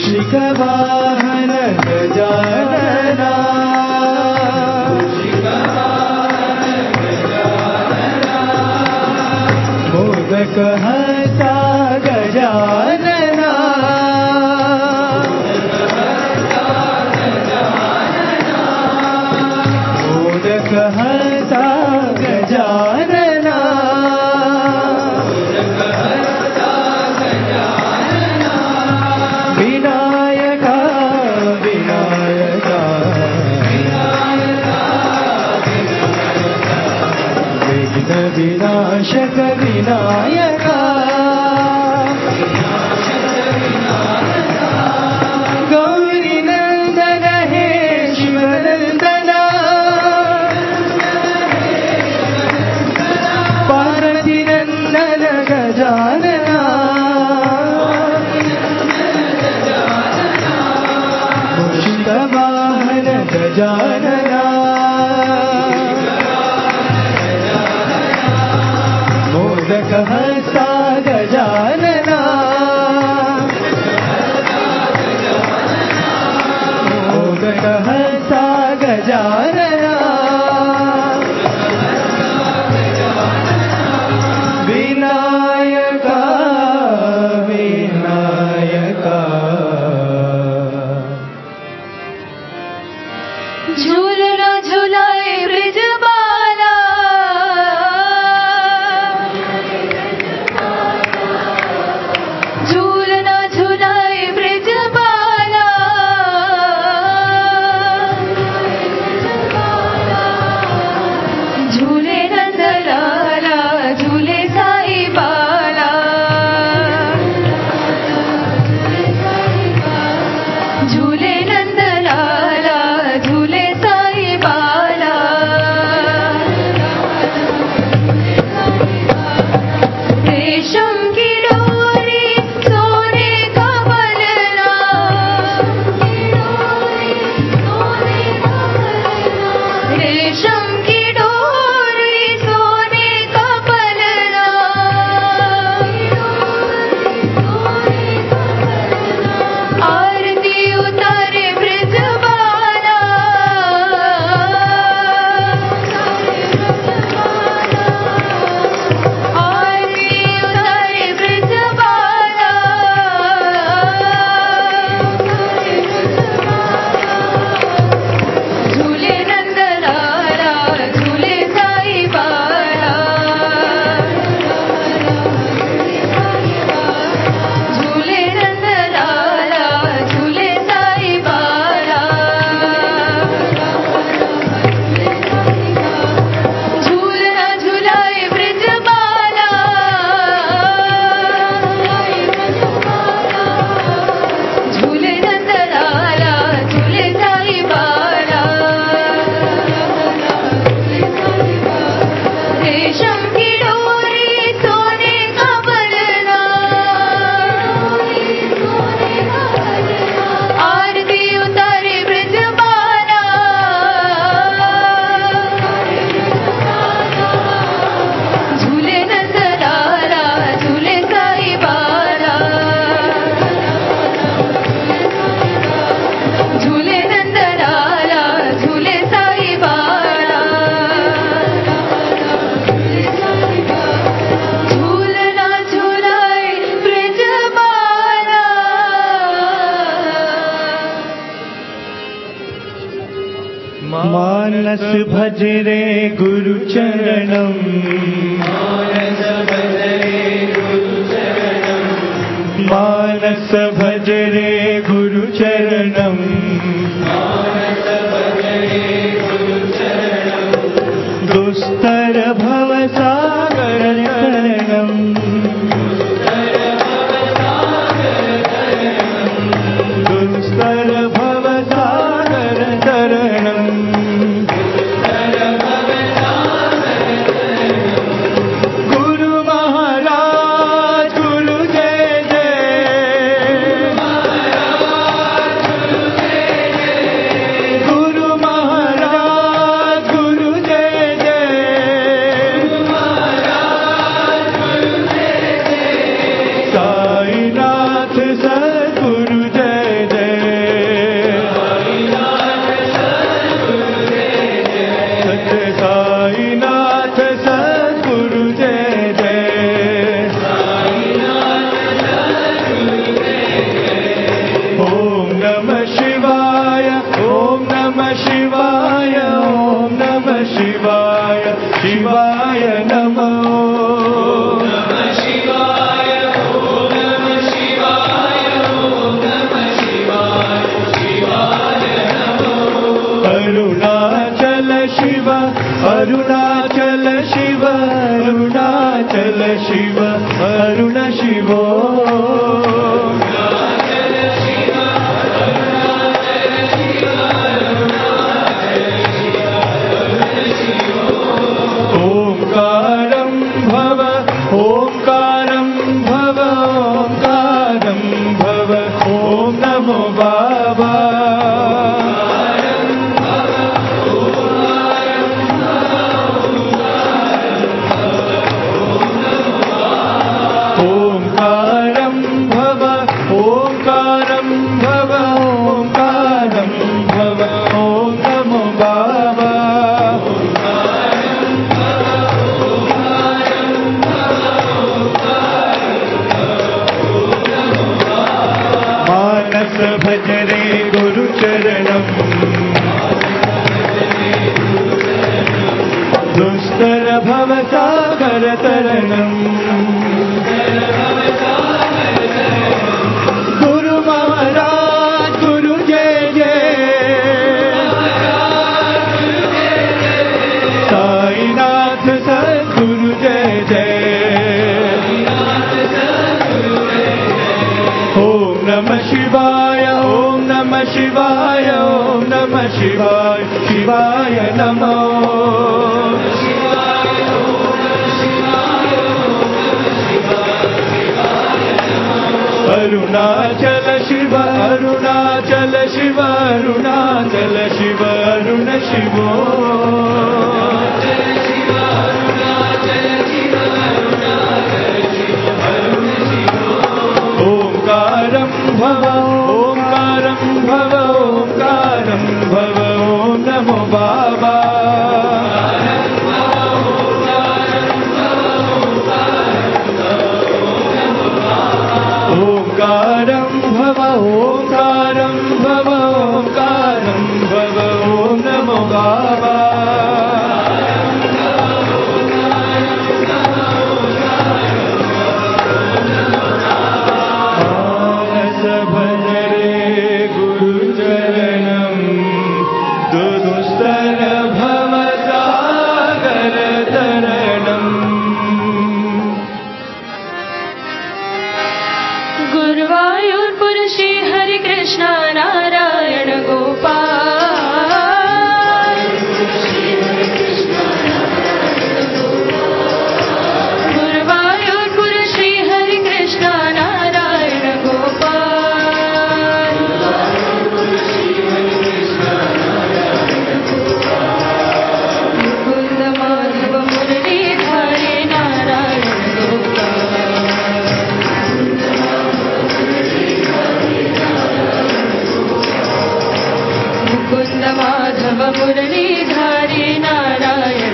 मूषिकवाहन गजानना मोदक हस्ता गजानना मोदक हस्ता गजानना विनायका विनायका विघ्न विनाशक विनायका गौरी नंदन हे शिवनंदना पार्वती नंदन गजानना मूषिकवाहन गजानना मोदक हस्ता गजानना मोदक हस्ता गजानना विनायका विनायका झूलना झूलाए ब्रजबाला झूलना झूलाए ब्रजबाला झूले नंदलाला झूले साई बाला झूले नंदलाला झूले साई बाला रेशम की डोरी सोने का पलना रेशम की डोरी सोने का पलना आरती उतारे ब्रजबाला आरती उतारे ब्रजबाला झूले नंदलाला झूले साई बाला झूले नंदलाला झूले साई बाला झूलना झूलाए ब्रजबाला झूले नंदलाला झूले साई बाला रेशम की डोरी सोने का पलना आरती उतारे ब्रजबाला झूले नंदलाला झूले साई बाला झूले नंदलाला झूले साई बाला झूलना झूलाए ब्रजबाला मानस भज रे गुरु चरणम मानस भज रे गुरु चरणम मानस भज रे गुरु चरणम मानस भज रे गुरु चरणम दुस्तर भव सागर तरणम दुस्तर भव सागर तरणम गुरु महाराज गुरु जय जय ఓంకారం భవ ఓంకారం భవ ఓం నమో బాబా మానస భజరే గురు చరణం దుస్తర భవ సాగర తరణం గురు మహారాజ్ గురు జయ జయ సాయినాథ సద్గురు జయ జయ ఓం నమ శివాయ ఓం నమ శివాయ ఓం నమ శివాయ శివాయ నమో అరుణాచల శివ అరుణాచల శివ అరుణాచల శివ అరుణ శివో ఓంకారం భవ ఓంకారం భవ ఓంకారం భవ ఓం నమో బాబా ఓంకారం భవ ఓంకారం భవ ఓంకారం భవ ఓం నమో బాబా మానస భజరే గురు చరణం దుదుస్తర భవ సాగర తరణం गुरुवायूरपुर श्री हरि कृष्ण नारायण गोपाल गुरुवायूरपुर श्री हरि कृष्ण नारायण गोपाल मुकुंद माधव मुरलीधरे नारायण मुकुंद माधव मुरलीधरे नारायण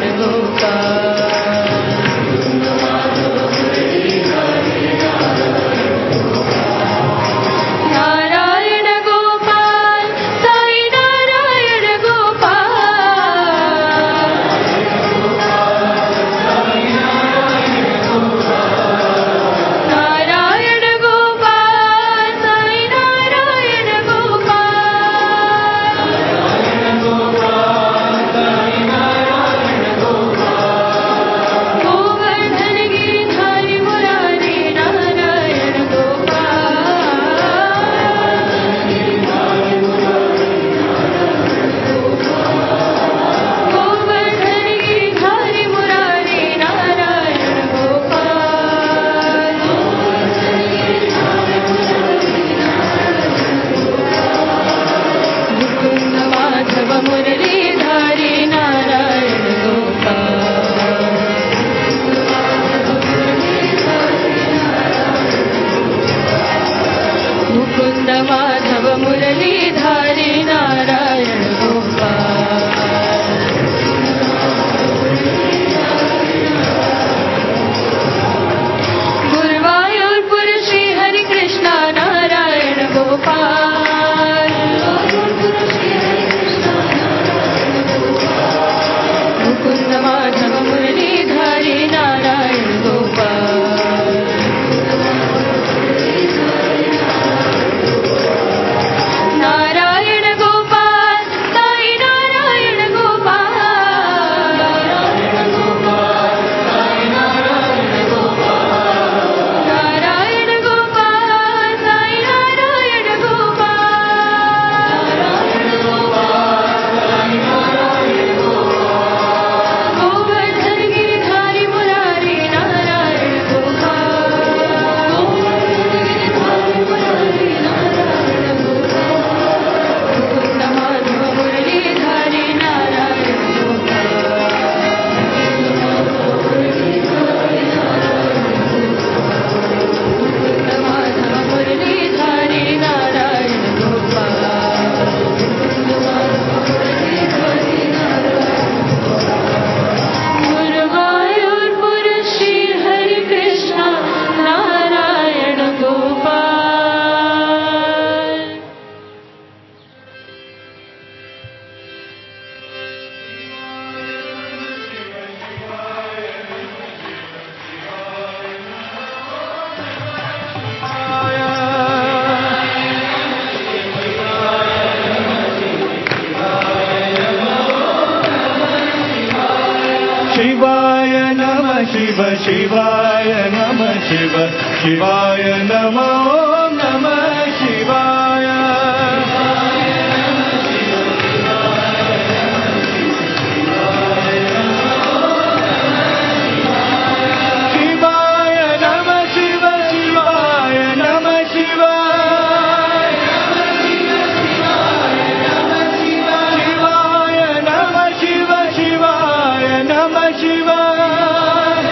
नारायण गोपाल साई नारायण नारायण गोपाल साई नारायण गोवर्धन गिरिधारी मुरारी नारायण गोवर्धन गिरिधारी मुरारी नारायण गोपाल मुकुंद माधव मुरलीधरे नारायण मुकुंद माधव मुरलीधरे नारायण गुरुवायूरपुर श्री हरि कृष्ण नारायण गोपाल मुकुंद माधव मुरलीधरे नारायण गोपाल नारायण ಶಿವಾಯ ನಮಃ ಶಿವ ಶಿವಾಯ ನಮೋ ನಮಃ ಶಿವಾಯ ಶಿವಾಯ ನಮಃ ಶಿವ ಶಿವಾಯ ನಮಃ ಶಿವಾಯ ಶಿವಾಯ ನಮಃ ಶಿವ ಶಿವಾಯ ನಮಃ ಶಿವಾಯ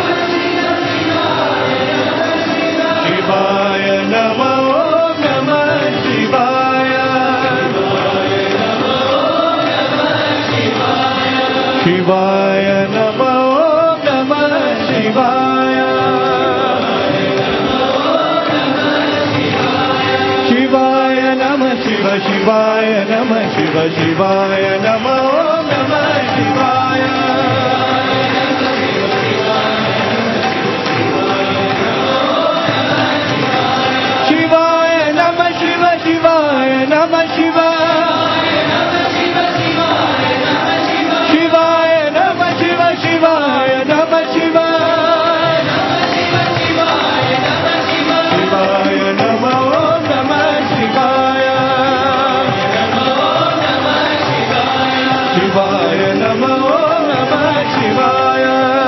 ಶಿವಾಯ ನಮೋ ನಮಃ ಶಿವಾಯ ಶಿವಾಯ ನಮೋ ನಮಃ ಶಿವಾಯ ಶಿವಾಯ ನಮಃ ಶಿವ ಶಿವಾಯ ನಮಃ ಶಿವ ಶಿವಾಯ ನಮೋ ನಮಃ ಶಿವಾಯ ಶಿವಾಯ ನಮಃ ಶಿವ ಶಿವಾಯ ನಮಃ ಶಿವಾಯ ಶಿವಾಯ ನಮಃ ಶಿವ ಶಿವಾಯ ನಮಃ ಶಿವಾಯ ಶಿವಾಯ ನಮೋ ನಮಃ ಶಿವಾಯ ಶಿವಾಯ ನಮೋ ನಮಃ ಶಿವಾಯ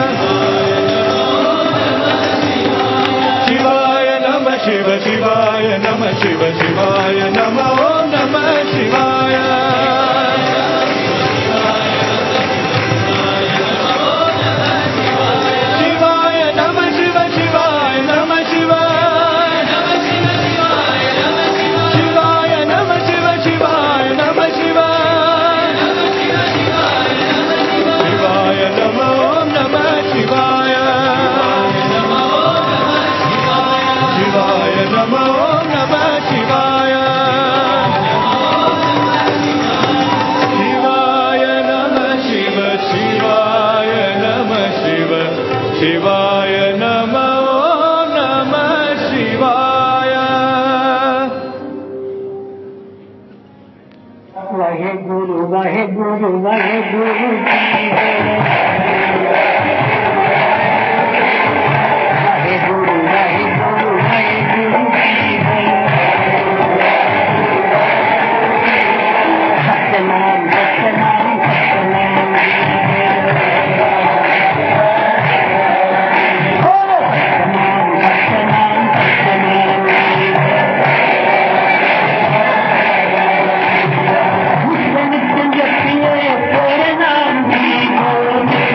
ಶಿವಾಯ ನಮಃ ಶಿವ ಶಿವಾಯ ನಮಃ ಶಿವ ಶಿವಾಯ ನಮೋ ನಮಃ ಶಿವಾಯ ಶಿವಾಯ ನಮಃ ಶಿವ ಶಿವಾಯ ನಮಃ ಶಿವಾಯ ಶಿವಾಯ ನಮಃ ಶಿವ ಶಿವಾಯ ನಮಃ ಶಿವಾಯ ಶಿವಾಯ ನಮೋ ನಮಃ ಶಿವಾಯ ಶಿವಾಯ ನಮೋ ನಮಃ ಶಿವಾಯ ಶಿವಾಯ ನಮಃ ಶಿವ ಶಿವಾಯ ನಮಃ ಶಿವ ಶಿವಾಯ ನಮೋ ನಮಃ ಶಿವಾಯ ਵਾਹਿਗੁਰੂ ਵਾਹਿਗੁਰੂ ਵਾਹਿਗੁਰੂ ਜੀ ਵਾਹਿਗੁਰੂ ਵਾਹਿਗੁਰੂ ਵਾਹਿਗੁਰੂ ਜੀ ਸਤਨਾਮ ਸਤਨਾਮ ਸਤਨਾਮ ਸਤਨਾਮ ਸਤਨਾਮ ਸਤਨਾਮ Thank you.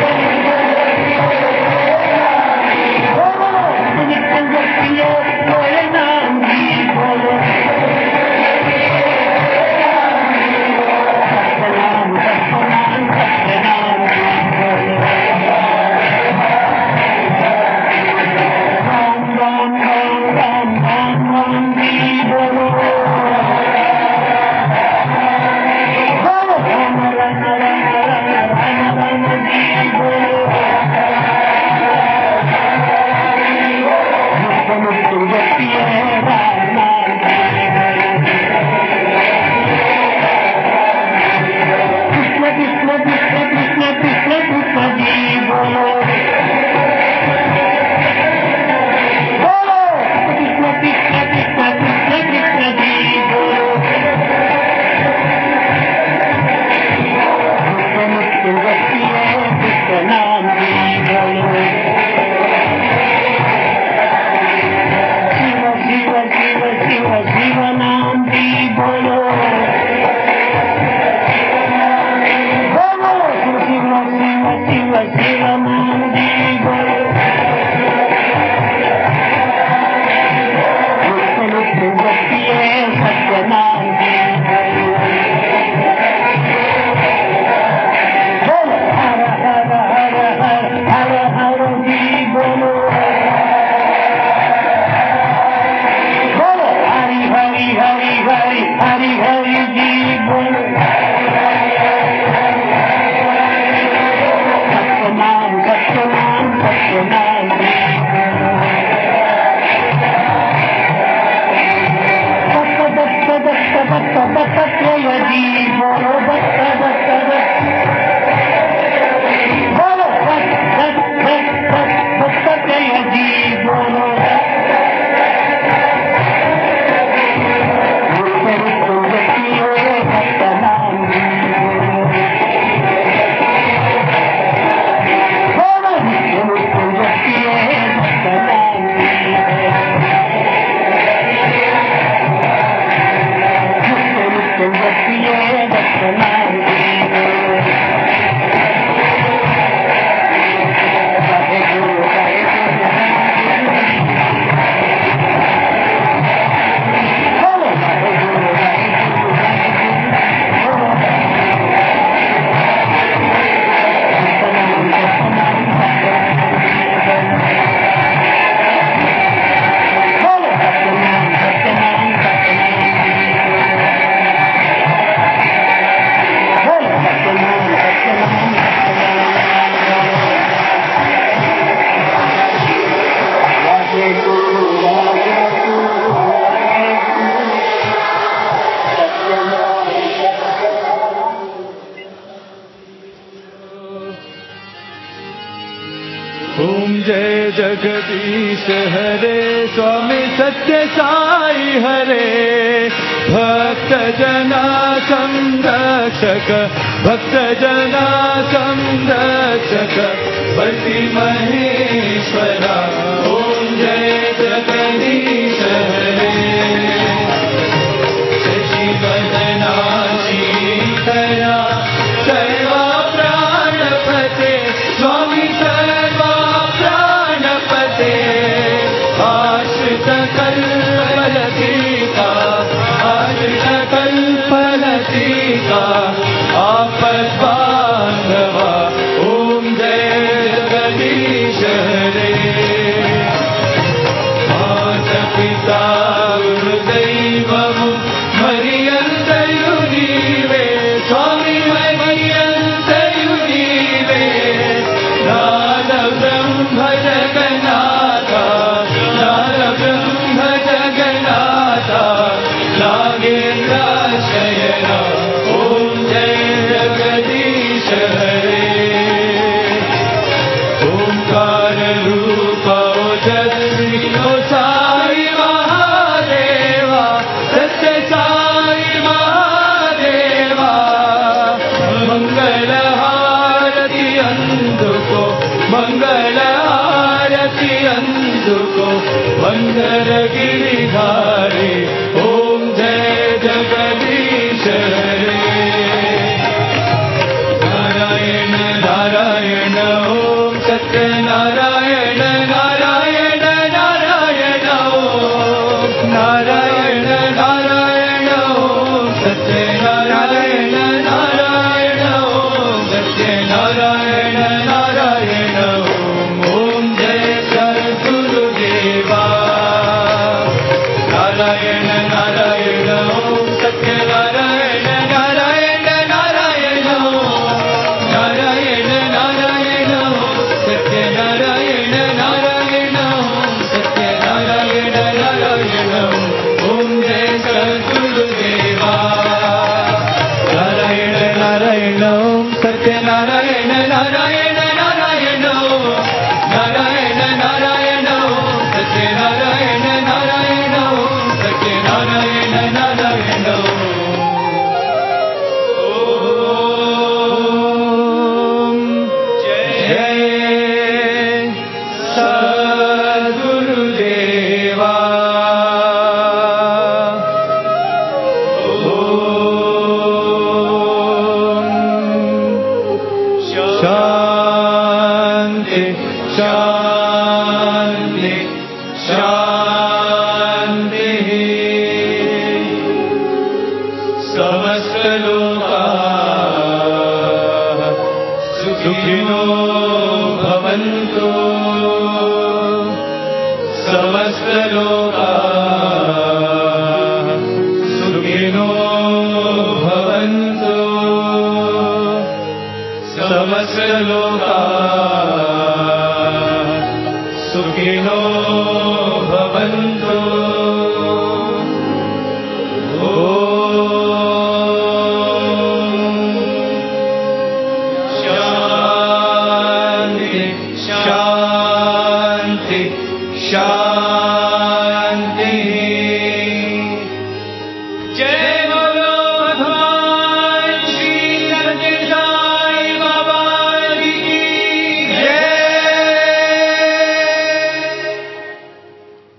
जगदीश हरे स्वामी सत्य साई हरे भक्त जना संरक्षक भक्त जना संरक्षक बलि महेश्वरा ओम जय जगदीश हरे शशि वदना श्रीधरा सर्वा प्राणपते स्वामी सर्वा प्राणपते आश्रित कल्पलतिका आश्रित कल्पलतिका आपद्बान्धवा ओम जय जगदीश हरे माता पिता गुरुदैवमु मरियन्तयु नीवे स्वामी मरियन्तयु नीवे नाद ब्रह्म जगन्नाथ नाद ब्रह्म जगन्नाथ नागेन्द्र शयन ओम जय जगदीश हरे ओंकार रूप ओजस्वी ओ साई महादेवा सत्य साई महादेवा मंगल हारति अंधुको मंगल हारति अंधुको मंदर गिरिधारी ओम जय जगदीश हरे नारायण नारायण ओम सत्य नारायण नारायण नारायण ओम नारायण नारायण ओम सत्य नारायण नारायण ओम सत्य नारायण नारायण ओम ओम जय सद्गुरुदेवा नारायण नारायण ओम सत्य नारायण नारायण नारायण ओम नारायण नारायण ओम सत्य नारायण नारायण ओम सत्य नारायण नारायण ओम जय सद्गुरुदेवा नारायण नारायण ओम सत्य नारायण नारायण नारायण ओम नारायण नारायण ओम सत्य नारायण नारायण ओम सत्य नारायण नारायण ओम जय सद्गुरुदेवा शांति शांति शांति समस्त लोकाः सुखिनो भवन्तु समस्त लोकाः